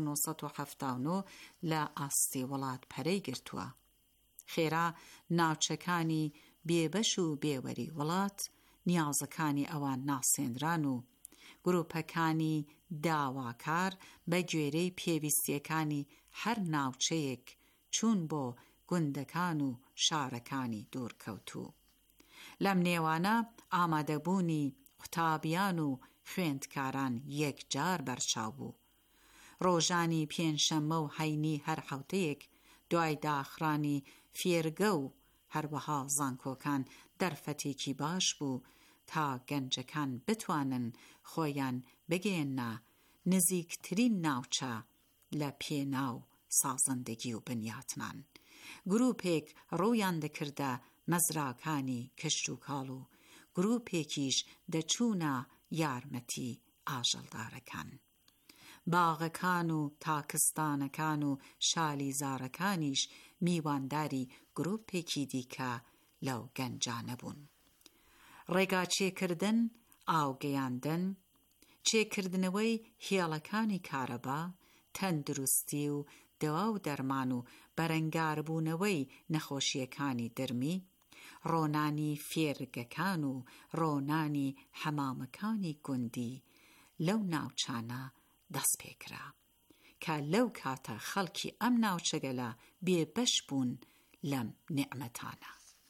1979 لە ئاستی وڵات پەرەی گرتووە. خێرا ناوچەکانی بێبەش و بێوەری وڵات نیازەکانی ئەوان ناسێنران و گروپەکانی داواکار بە گوێرەی پێویستیەکانی هەر ناوچەیەک چوون بۆ گوندەکان و شارەکانی دوورکەوتوو. لەم نێوانە ئامادەبوونی قوتابیان و خوێندکاران یەکجار بەرچاو بوو. ڕۆژانی پێنجشەممە و هەینی هەر حەوتەیەک دوای داخرانی فێرگە و هەروەها زانکۆکان دەرفەتێکی باش بوو تا گەنجەکان بتوانن خۆیان بگەێنە نزیکترین ناوچە لە پێناو سازندگی و بنیاتنان گروپێک ڕۆیان دەکردە مەزراکانی کشت و کاڵ و گروپێکیش دەچوونە یارمەتی ئاژەڵدارەکان. باغەکان و تاکستانەکان و شالیزارەکانیش میوانداری گروپێکی دیکە لەو گەنجانە بوون. ڕێگاچێکردن، ئاوگەیاندن، چێکردنەوەی هێڵەکانی کارەبا، تەندروستی و دەوا و دەرمان و بەرەنگاربوونەوەی نەخۆشیەکانی دەرمی، ڕۆنانی فێرگەکان و ڕۆنانی حەمامەکانی گوندی لەو ناوچانە دەست پێکرا کە لەو کاتە خەڵکی ئەم ناوچەگەلە بێبەش بوون لەم نێعمەتانە.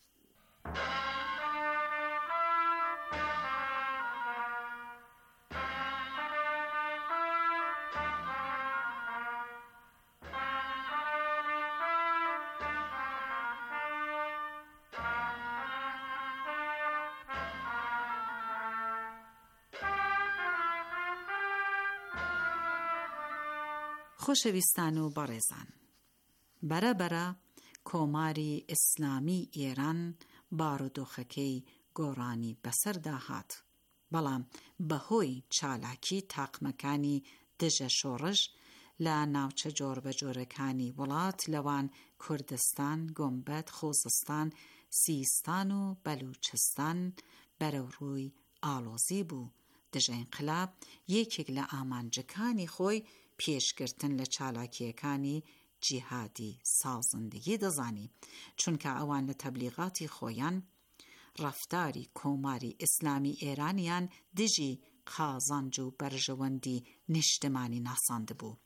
خۆشەویستان و بەڕێزان، بەرەبەرە کۆماری ئیسلامی ئێران بارودۆخەکەی گۆڕانی بەسەردا هات، بەڵام بەهۆی چالاکی تاقمەکانی دژە شۆڕش لە ناوچە جۆربەجۆرەکانی وڵات لەوان کوردستان، گۆمبەت، خۆزستان، سیستان و بەلوچستان بەرەو ڕووی ئاڵۆزی بوو. دژە ئینقلاب یەکێک لە ئامانجەکانی خۆی پێشگرتن لە چالاکیەکانی جیهادی سازندگی دەزانی، چونکە ئەوان لە تەبلیغاتی خۆیان ڕەفتاری کۆماری ئیسلامی ئێرانیان دژی قازانج و بەرژەوەندی نیشتمانی ناساند بوو.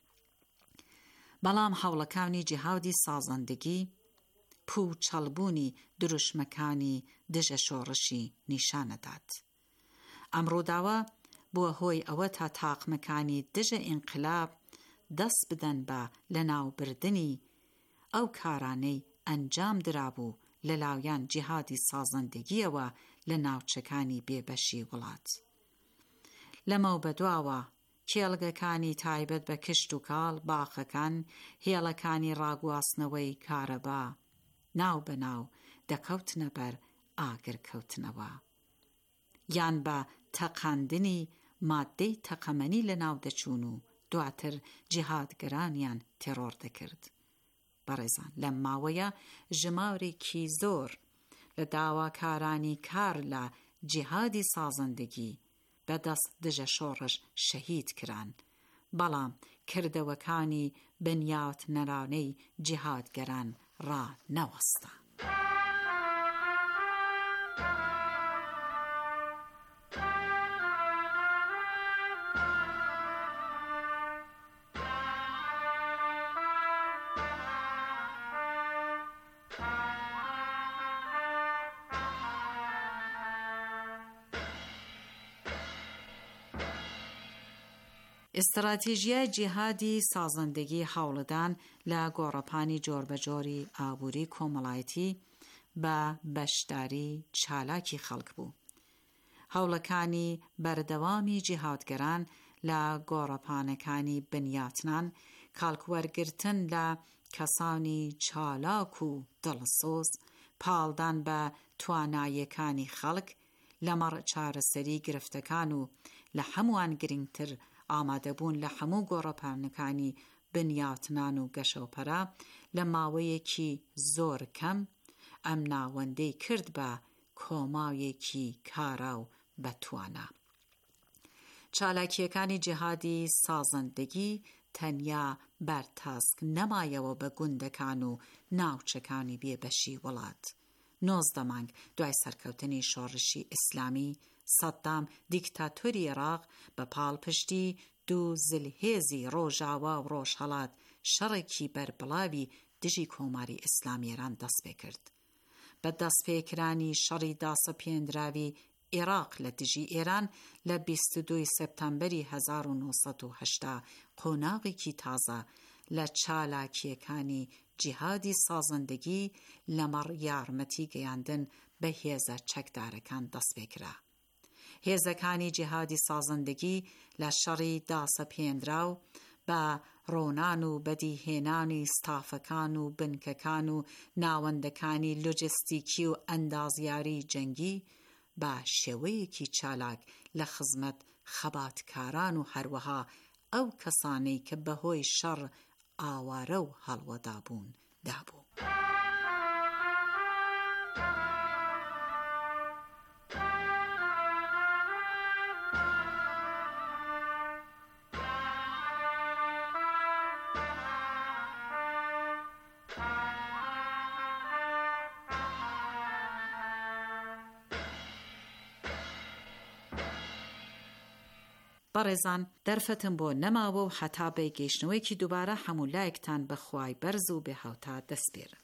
بەڵام هەوڵەکانی جیهادی سازندگی پوچەڵبوونی دروشمەکانی دژە شۆڕشی نیشانەدات. ئەمڕۆداوە بووە هۆی ئەوە تا تاقمەکانی دژە ئینقلاب دەست بدەن بە لەناوبردنی ئەو کارانەی ئەنجام درابوو لەلایەن جیهادی سازندگیەوە لە ناوچەکانی بێبەشی وڵات. لەمەو بەدواوە کێڵگەکانی تایبەت بە کشت و کاڵ، باخەکان، هێڵەکانی ڕاگواستنەوەی کارەبا ناو بەناو دەکەوتنە بەر ئاگرکەوتنەوە، یان بە تەقاندنی مادەی تەقەمەنی لە ناو دەچوون و دواتر جیهادگەرانیان تێڕۆر دەکرد. بەڕێزان، لەم ماوەیە ژمارێکی زۆر لە داواکارانی کار لە جیهادی سازندگی بەدەست دژە شۆڕش شەهید کران، بەڵام کردەوەکانی بنیات نەرانەی جیهادگەران ڕانەوەستا. استراتیژیای جیهادی سازندگی هەوڵدان لە گۆڕەپانی جۆربەجۆری ئابووری کۆمەڵایەتی بە بەشداری چالاکی خەڵک بوو. هەوڵەکانی بەردەوامی جیهادگەران لە گۆڕەپانەکانی بنیاتنان، کاڵکوەرگرتن لە کەسانی چالاک و دڵسۆز، پاڵدان بە تواناییەکانی خەڵک، لەمەڕ چارەسەری گرفتەکان و لە هەمووان گرنگتر ئامادەبوون لە هەموو گۆڕەپانەکانی بنیاتنان و گەشەوپەرە لە ماوەیەکی زۆر کەم ئەم ناوەندەی کرد بە کۆماوێکی کارا و بەتوانە. چالاکیەکانی جیهادی سازندگی تەنیا بەرتەسک نەمایەوە بە گوندەکان و ناوچەکانی بێبەشی وڵات. 19 مانگ دوای سەرکەوتنی شۆڕشی ئیسلامی، سەدام دیکتاتۆری عێراق بە پاڵپشتی 2 زلهێزی ڕۆژاوا و ڕۆژهەڵات شەڕێکی بەربڵاوی دژی کۆماری ئیسلامی ئێران دەست پێ کرد. بە دەستپێکرانی شەڕی داسەپێنراوی عێراق لە دژی ئێران لە 22 سەپتەمبەری 1980 قۆناغێکی تازە لە چالاکیەکانی جیهادی سازندگی لەمەڕ یارمەتی گەیاندن بە هێزە چەکدارەکان دەست پێکرا. هێزەکانی جیهادی سازندگی لە شەڕی داسەپێنراو بە ڕۆنان و بەدیهێنانی ستافەکان و بنکەکان و ناوەندەکانی لۆجستیکی و ئەندازیاری جەنگی بە شێوەیەکی چالاک لە خزمەت خەباتکاران و هەروەها ئەو کەسانەی کە بەهۆی شەڕ ئاوارە و هەڵوەدابوون دابوو. بەڕێزان دەرفەتم بۆ نەماوە و هەتا بە گەیشتنەوەیکی دووبارە هەموو لایەکتان بەخوای بەرز و بێهاوتا دەستپێرن.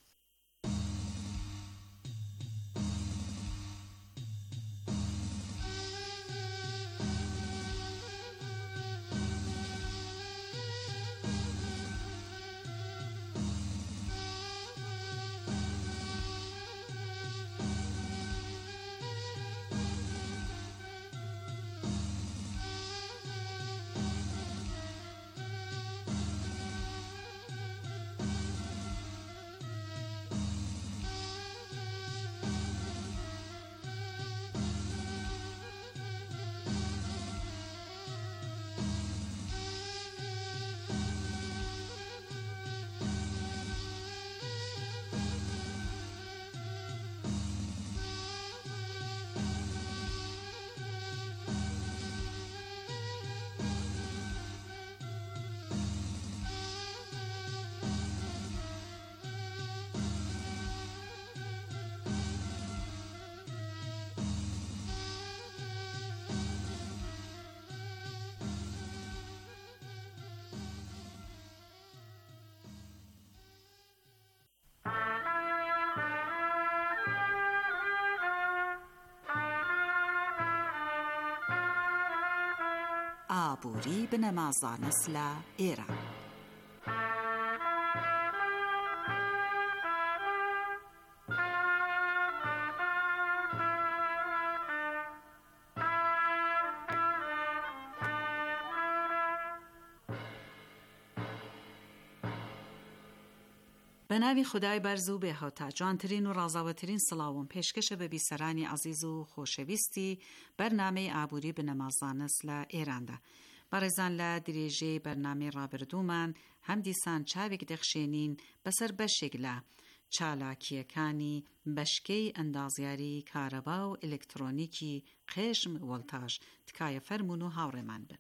ئابووری بنەمازانەس لە ئێران. بە ناوی خودای بەرز و بێهاوتا جوانترین و ڕازاوەترین سڵاوم پێشکەشە بە بیسەرانی عەزیز و خۆشەویستی بەرنامەی ئابووری بنەمازانەس لە ئێراندا. بەڕێزان لە درێژەی بەرنامەی ڕابردوومان هەم دیسان چاوێک دەخشێنین بەسەر بەشێک لە چالاکیەکانی بەشکەی ئەندازیاری کارەبا و ئلکترۆنیکی قێژم وەڵتاژ. تکایە فەرمون و هاوڕێمان بن.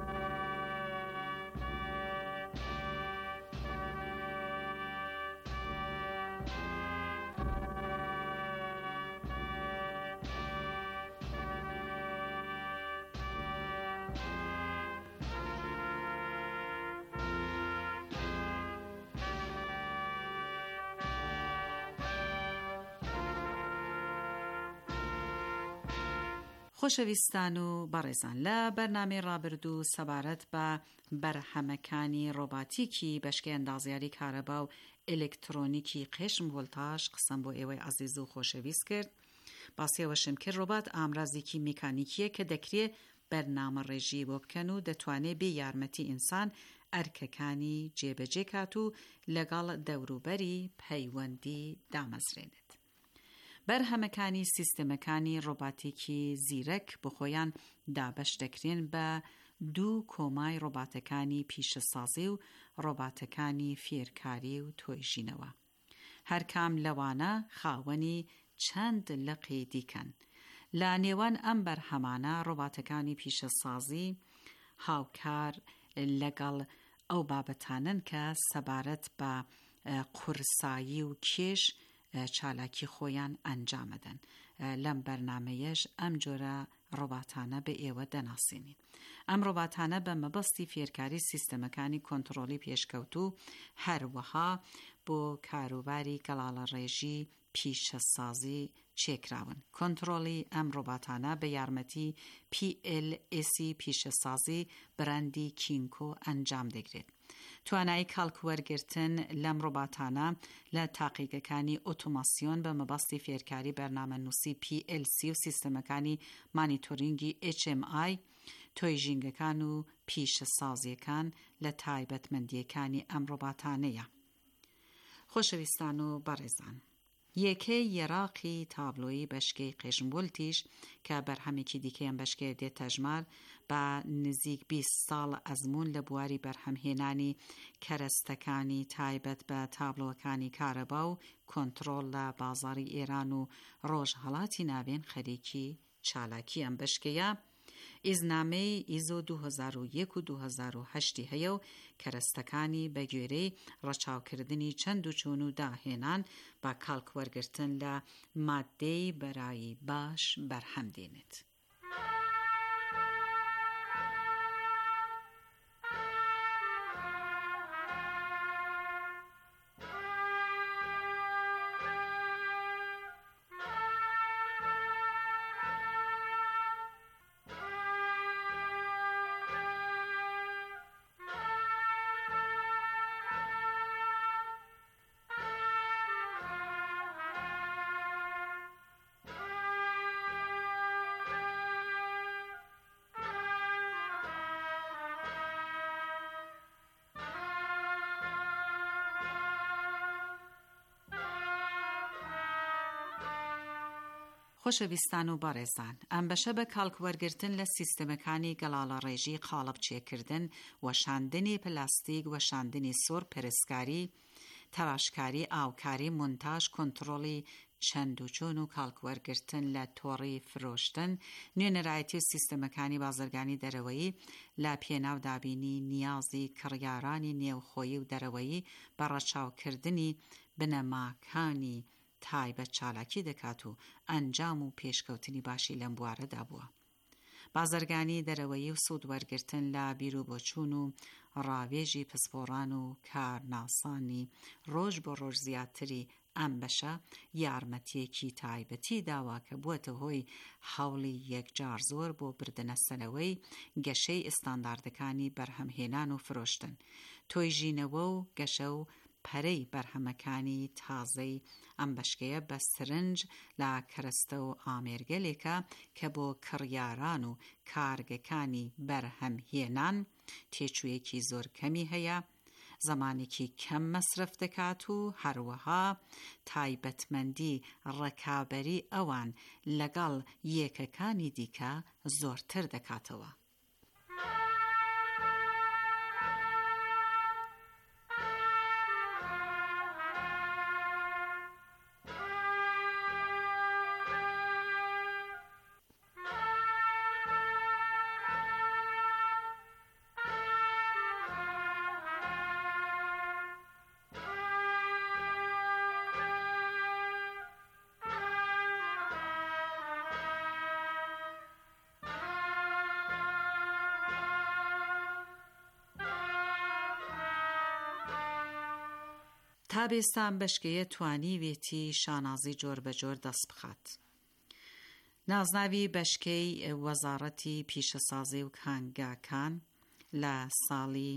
خۆشەویستان و بەڕێزان لە بەرنامەی ڕابردوو سەبارەت بە بەرهەمەکانی ڕۆباتیکی بەشکەی ئەندازیاری کارەبا و ئلکترۆنیکی قێشم ڤۆڵتاژ قسەم بۆ ئێوەی عەزیز و خۆشەویست کرد. باسیەوەشم کرد ڕۆبات ئامرازێکی میکانیکیە کە دەکرێت بەرنامە ڕێژی بۆ بکەن و دەتوانێت بێ یارمەتی ئینسان ئەرکەکانی جێبەجێ کات و لەگەڵ دەوروبەری پەیوەندی دامەزرێنێت. بەرهەمەکانی سیستەمەکانی ڕۆباتێکی زیرەک بخۆیان دابەش دەکرێن بە دوو کۆمای ڕۆباتەکانی پیشەسازی و ڕۆباتەکانی فێرکاری و تۆیژینەوە. هەرکام لەوانە خاوەنی چەند لەقی دیکەن. لە نێوان ئەم بەرهەمانە ڕۆباتەکانی پیشەسازی هاوکار لەگەڵ ئەو بابەتانن کە سەبارەت بە قورسایی و کێش چالاکی خۆیان ئەنجامەدەن. لەم بەرنامەیەش ئەم جۆرە ڕۆباتانە بە ئێوە دەناسێنین. ئەم ڕۆباتانە بە مەبەستی فێرکاری سیستەمەکانی کۆنتڕۆلی پێشکەوتوو هەروەها بۆ کاروباری گەڵاڵە ڕێژی پیشەسازی چێکراون. کۆنتڕۆلی ئەم ڕۆباتانە بە یارمەتی PLC پیشەسازی بڕەندی کینکۆ ئەنجام دەگرێت. توانایی کاڵکوەرگرتن لەم ڕۆباتانە لە تاقیگەکانی ئۆتۆماسیۆن بە مەبەستی فێرکاری بەرنامەنووسی PLC و سیستەمەکانی مانیتۆرینگی HMI تۆیژینگەکان و پیشەسازیەکان لە تایبەتمەندیەکانی ئەم ڕۆباتانەیە. خۆشەویستان و بەڕێزان، یەکەی یێراقی تابلۆیی بەشکەی قێژمبولتیش کە بەرهەمێکی دیکەیان بەشکەیە دێتە ژمار بە نزیک 20 ساڵ ئەزمون لە بواری بەرهەمهێنانی کەرەستەکانی تایبەت بە تابلۆکانی کارەبا و کۆنتڕۆڵ لە بازاڕی ئێران و ڕۆژهەڵاتی ناوێن خەریکی چالاکی ئەم بەشکەیە. ئیزنامەی ئیزۆ 2001 و 2008 هەیە و کەرەستەکانی بە گوێرەی ڕەچاوکردنی چەند و چۆن و داهێنان بە کاڵکوەرگرتن لە مادەی بەرایی باش بەرهەم دێنێت. خۆشەویستان و بەڕێزان، ئەم بەشە بە کاڵکوەرگرتن لە سیستەمەکانی گەڵاڵە ڕێژی قاڵبچێکردن، وەشاندنی پلاستیک، وەشاندنی سۆر، پەرستکاری، تەراشکاری، ئاوکاری، مۆنتاژ، کۆنتڕۆڵی چەند و چۆن و کاڵکوەرگرتن لە تۆڕی فرۆشتن، نوێنەرایەتی و سیستەمەکانی بازرگانی دەرەوەیی لە پێناو دابینی نیازی کڕیارانی نێوخۆیی و دەرەوەیی بە ڕەچاوکردنی بنەماکانی تایبەت چالاکی دەکات و ئەنجام و پێشکەوتنی باشی لەم بوارەدا بووە. بازرگانی دەرەوەیی و سوودوەرگرتن لە بیرروبۆچوون و ڕاوێژی پسپۆڕان و کارناسانی ڕۆژ بۆ ڕۆژ زیاتری ئەم بەشە یارمەتیەکی تایبەتی داوا کە بووەتە هۆی هەوڵی یەکجار زۆر بۆ بردنە سەرەوەی گەشەی ئستانداردەکانی بەرهەمهێنان و فرۆشتن، تۆیژینەوە و گەشە و پەرەی بەرهەمەکانی تازەی ئەم بەشکەیە بە سرنج لە کەرەستە و ئامێرگەلێکە کە بۆ کڕیاران و کارگەکانی بەرهەمهێنان تێچوویەکی زۆر کەمی هەیە، زمانێکی کەم مەسرف دەکات و هەروەها تایبەتمەندی ڕەکابەری ئەوان لەگەڵ یەکەکانی دیکە زۆرتر دەکاتەوە. تا بێستان بەشکەیە توانی وێتی شانازی جۆر بە جۆر دەست بخات. نازناوی بەشکەی وەزارەتی پیشەسازی و کانگاکان لە ساڵی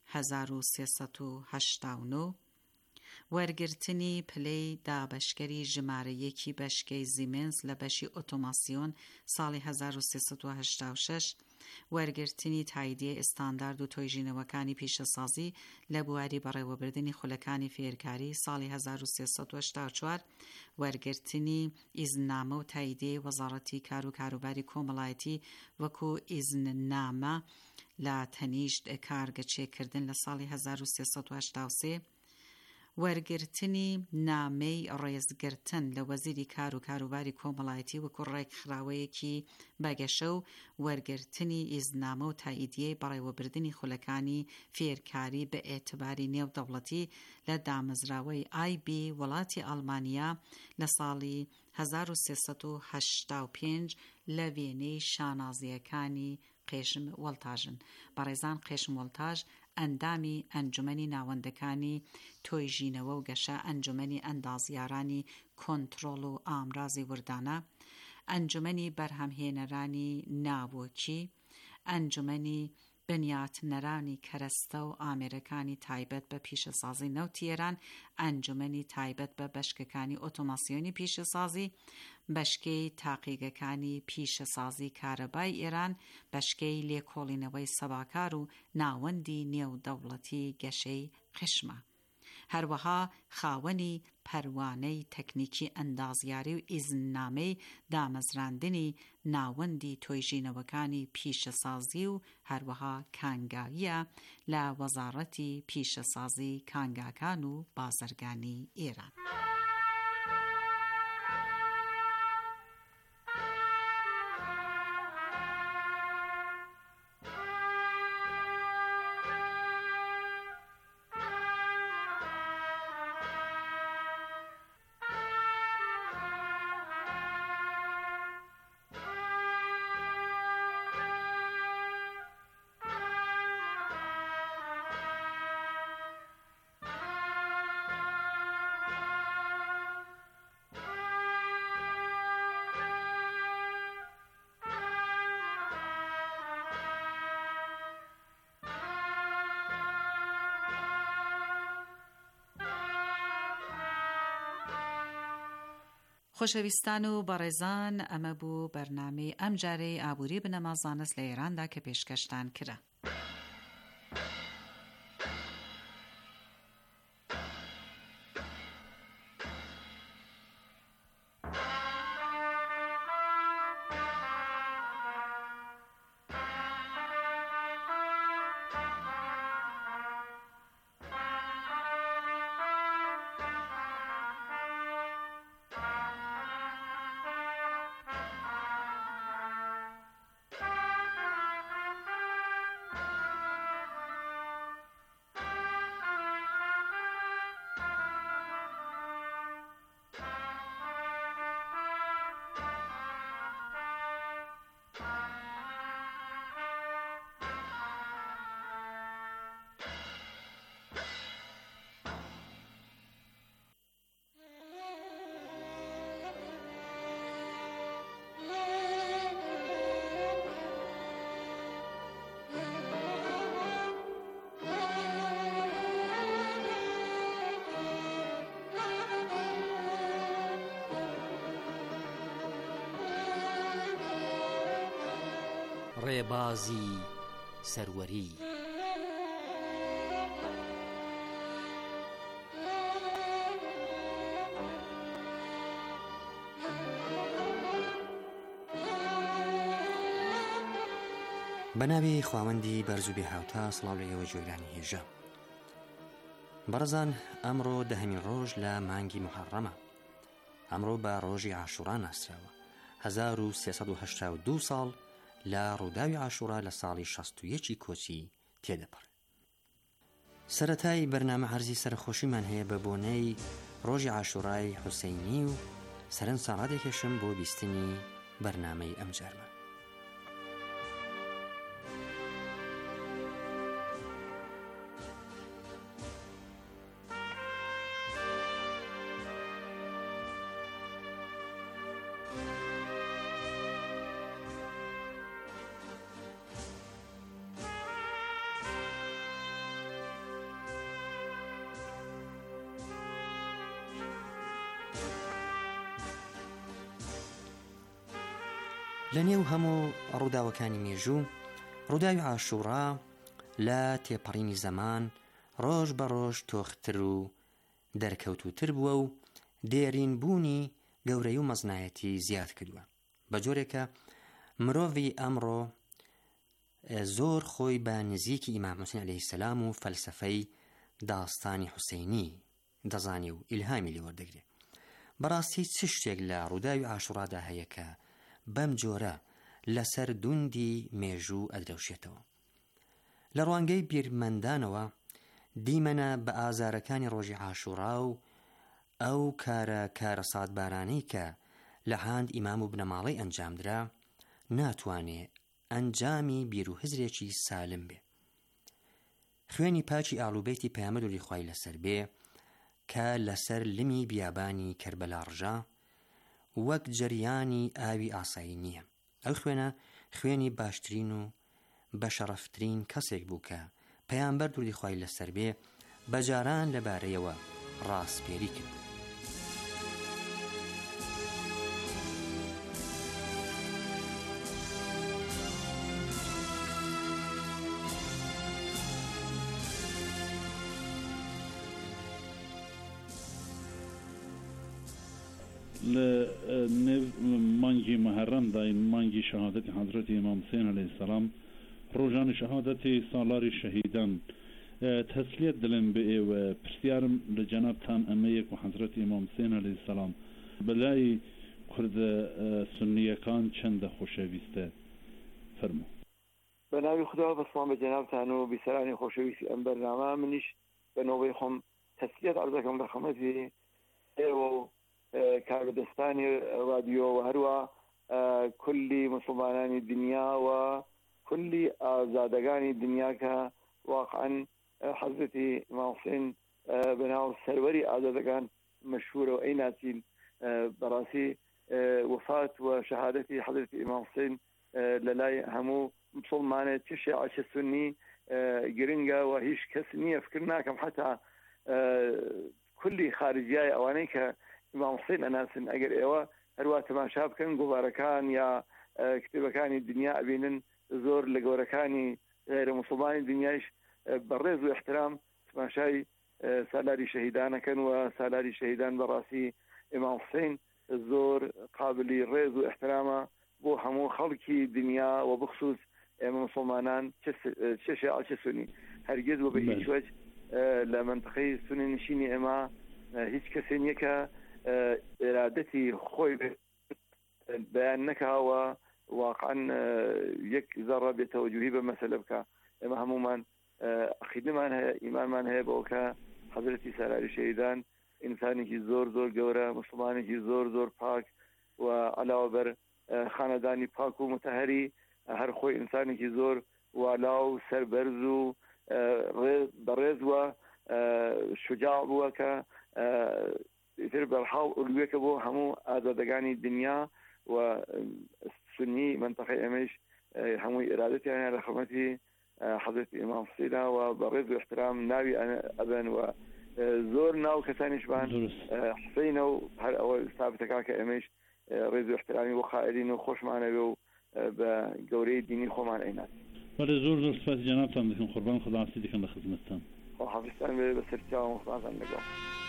1389 وەرگرتنی پلەی دابەشکەری ژمارەیەکی بەشکەی زیمنس لە بەشی ئۆتۆماسیۆن ساڵی 1386 وەرگرتنی تاییدیە ئستاندارد و تۆیژینەوەکانی پیشەسازی لە بواری بەڕێوەبردنی خولەکانی فێرکاری ساڵی 1384 وەرگرتنی ئیزننامە و تاییدیە وەزارەتی کار و کاروباری کۆمەڵایەتی وەکو ئیزننامە لە تەنیشت کارگەچێکردن لە ساڵی 1383 وەرگرتنی نامەی ڕێزگرتن لە وەزیری کار و کاروباری کۆمەڵایەتی وەکو ڕێکخراوەیەکی بەگەشە و وەرگرتنی ئیزننامە و تاییدیەی بەڕێوەبردنی خولەکانی فێرکاری بە ئێتباری نێودەوڵەتی لە دامەزراوەی IB وڵاتی ئەڵمانیا لە ساڵی 1385 لە وێنەی شانازیەکانی قێشم وەڵتاژن. بەڕێزان، قێشم وەڵتاژ ئەندامی ئەنجومەنی ناوەندەکانی تۆیژینەوە و گەشە، ئەنجومەنی ئەندازیارانی کۆنتڕۆڵ و ئامرازی وردانە، ئەنجومەنی بەرهەمهێنەرانی ناوۆکی، ئەنجومەنی بنیاتنەرانی کەرەستە و ئامێرەکانی تایبەت بە پیشەسازی نەوتیێران، ئەنجومەنی تایبەت بە بەشکەکانی ئۆتۆماسیۆنی پیشەسازی، بەشکەی تاقیگەکانی پیشەسازی کارەبای ئێران بەشکەی لێکۆڵینەوەی سەباکار و ناوەندی نێودەوڵەتی گەشەی قشمە. هەروەها خاوەنی پەروانەی تەکنیکی ئەندازیاری و ئیزننامەی دامەزراندنی ناوەندی تۆیژینەوەکانی پیشەسازی و هەروەها کانگاویە لە وەزارەتی پیشەسازی کانگاکان و بازرگانی ئێران. خۆشەویستان و بەڕێزان، ئەمە بوو بەرنامەی ئەم جارەی ئابووری بنەما زانست لە ئێراندا کە پێشکەشتان کرا. ڕێبازی سەروەری. بەناوی خواوەندی بەرزوبێ هاوتا، سڵاو لە ئێوە جۆگرانی هێژە. بەڕێزان، ئەمڕۆ دەهەمین ڕۆژ لە مانگی محەڕەمە. ئەمڕۆ بە ڕۆژی عاشوڕا ناسراوە. 1382 ساڵ لە ڕووداوی عاشوڕا لە ساڵی 61 کۆچی تێدەپڕ. سەرەتای بەرنامە عەرزی سەرخۆشیمان هەیە بە بۆنەی ڕۆژی عاشوڕای حوسەینی و سەرنج ساڵاتێکێشم بۆ بیستنی بەرنامەی ئەم جارمە. لە نێو هەموو ڕووداوەکانی مێژوو، ڕووداوی عاشوڕا لە تێپەڕینی زەمان ڕۆژ بە ڕۆژ تۆختر و دەرکەوتوتر بووە و دێرین بوونی گەورەی و مەزنایەتی زیاد کردووە. بە جۆرێکە مرۆڤی ئەمڕۆ زۆر خۆی بە نزیکی ئیمام حوسێن عەلەیهی سەلام و فەلسەفەی داستانی حوسەینی دەزانێ و ئیلهامی لێ وەردەگرێ. بەڕاستی چ شتێک لە ڕووداوی عاشوڕادا هەیە کە بەم جۆرە لەسەر دوندی مێژوو ئەدرەوشێتەوە. لە ڕوانگەی بیرمەندانەوە دیمەنە بە ئازارەکانی ڕۆژی عاشوڕا و ئەو کارە سادبارانەی کە لە هاند ئیمام و بنەماڵەی ئەنجامدرا ناتوانێ ئەنجامی بیرروهزرێکی سالم بێ. خوێنی پاچی ئاڵوبەیتی پەیامبەر دووری خوای لەسەر بێ کە لەسەر لمی بیابانی کەربەلا ڕژا وەک جەریانی ئاوی ئاسایی نییە. ئەو خوێنە خوێنی باشترین و بەشەڕەفترین کەسێک بوو کە پەیامبەر دووری خوای لەسەر بێ بەجاران لەبارەیەوە ڕاستپێری کرد. لمانجي محرم داين مانجي شهادة حضرة إمام حسين عليه السلام روجان شهادة سالار الشهيدان تسليت دلن بئي وبرسيارم لجناب تان أميك وحضرة إمام حسين عليه السلام بلاي كرد سنية كان چند خوشويسته فرمو بناوي خدا بسلام بجناب تانو بسراني خوشويسي أم برنامه منيش بنوبي خم تسليت عرضكم رخمتي ايوه كاردستاني راديو وهروا كل مسلمانان الدنيا وكل زادقان الدنيا كواقعا حضرتي إمام حسين بناو السروري زادقان مشهورة وأيناتي براسي وفاة وشهادتي حضرتي إمام حسين للاي همو مسلمانة تشيع السني جرينجا وهيش كسنية فكرناكم حتى كل خارجية أوانيك إمام حسين أناس أجر إيوه هروا تماشاب كان جواركان يا كتبكاني الدنيا أبينن زور لجوركاني غير مسلمان الدنياش برز واحترام تماشاي سالاري شهيدان كان وسالاري شهيدان براسي إمام حسين الزور قابل الرز واحترامه بو همو خلقي دنيا وبخصوص مسلمانان شاشة سني هرجز وبهيج وجه لمنطقة سني نشيني إما هيج كسنيك إرادتي خوي بأنك هو واقعا يك ذرة بتوجهي بمثل بك إما هموما خدمة إيمان من هي بوكا حضرتي سالاري شهيدان إنساني زور جورا مسلماني زور باك وعلاوة بر خاندانی پاک و متحری هر خوی انسانی که زور ولاو سربرز و برز و شجاع بو که يصير برحاو أولوية بو همو آزادگانی دنیا و سنی منطقه امش همو إرادتي يعني رحمتي حضرت إمام حسين وبرز واحترام ناوي أبن و زور ناو كسانيش بان حسين وهر أول ثابتك كأمش رضا احترامي وخائرين وخوش معنا بيو بجوري ديني خو معنا اينات ولی زور صفات جنابتان دکن قربان خدا عزیزی کن لخدمتتان حافظتان بسرچا و مخلصان نگاه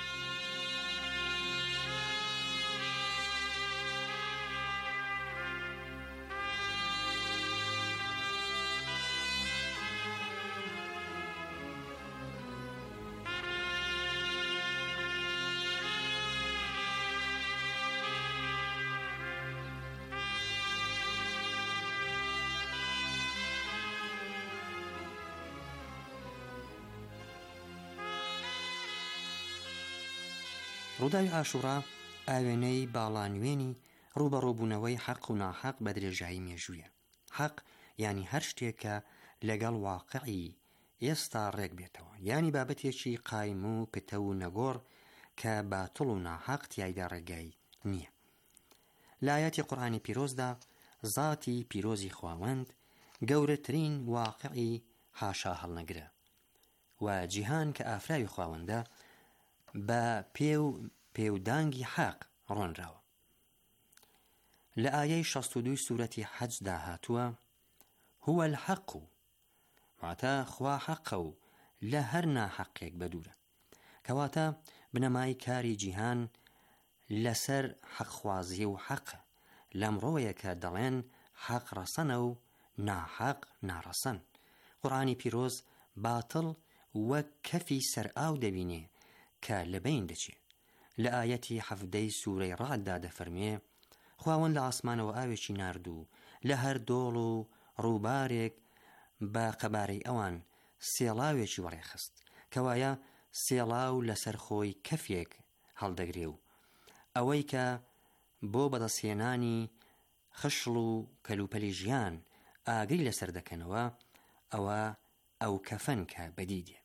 ڕووداوی ئاشوڕا ئاوێنەی باڵانوێنی ڕوبەڕووبوونەوەی حەق و ناحەق بە درێژایی مێژوویە. حەق ینی هەر شتێکە لەگەڵ واقعی ئێستا ڕێک بێتەوە، ینی بابەتێکی قایم و پتە و نەگۆڕ کە باتڵ و ناحەق تیایدا ڕێگای نییە. لە ئایەتی قورئانی پیرۆزدا زاتی پیرۆزی خواوەند گەورەترین واقعی حاشا هەڵنەگرە و جیهان کە ئافراوی خواوەندە بە پێودانگی حەق ڕۆنراوە. لە ئایەی 62 سوورەتی حەجدا هاتووە هو الحەق واتە خوا حەقە و لە هەر ناحەقێک بەدوورە، کەواتە بنەمای کاری جیهان لەسەر حەقخوازی و حەقە. لەمڕۆیە کە دەڵێن حەق ڕەسەنە و ناحەق ناڕەسەن. قورئانی پیرۆز باتڵ وەک کەفی سەرئاو دەبینێ کە لەبین دەچێ. لە ئایەتی 17 سوورەی ڕەعددا دەفەرمێ خواوەند لە ئاسمانەوە ئاوێکی ناردوو لە هەر دۆڵ و ڕووبارێک بە قەبارەی ئەوان سێڵاوێکی وەڕێخست، کەوایە سێڵاو لەسەر خۆی کەفێک هەڵدەگرێ و ئەوەی کە بۆ بەدەستهێنانی خشڵ و کەلوپەلی ژیان ئاگری لەسەر دەکەنەوە ئەوە ئەو کەفەن کە بەدیدێ.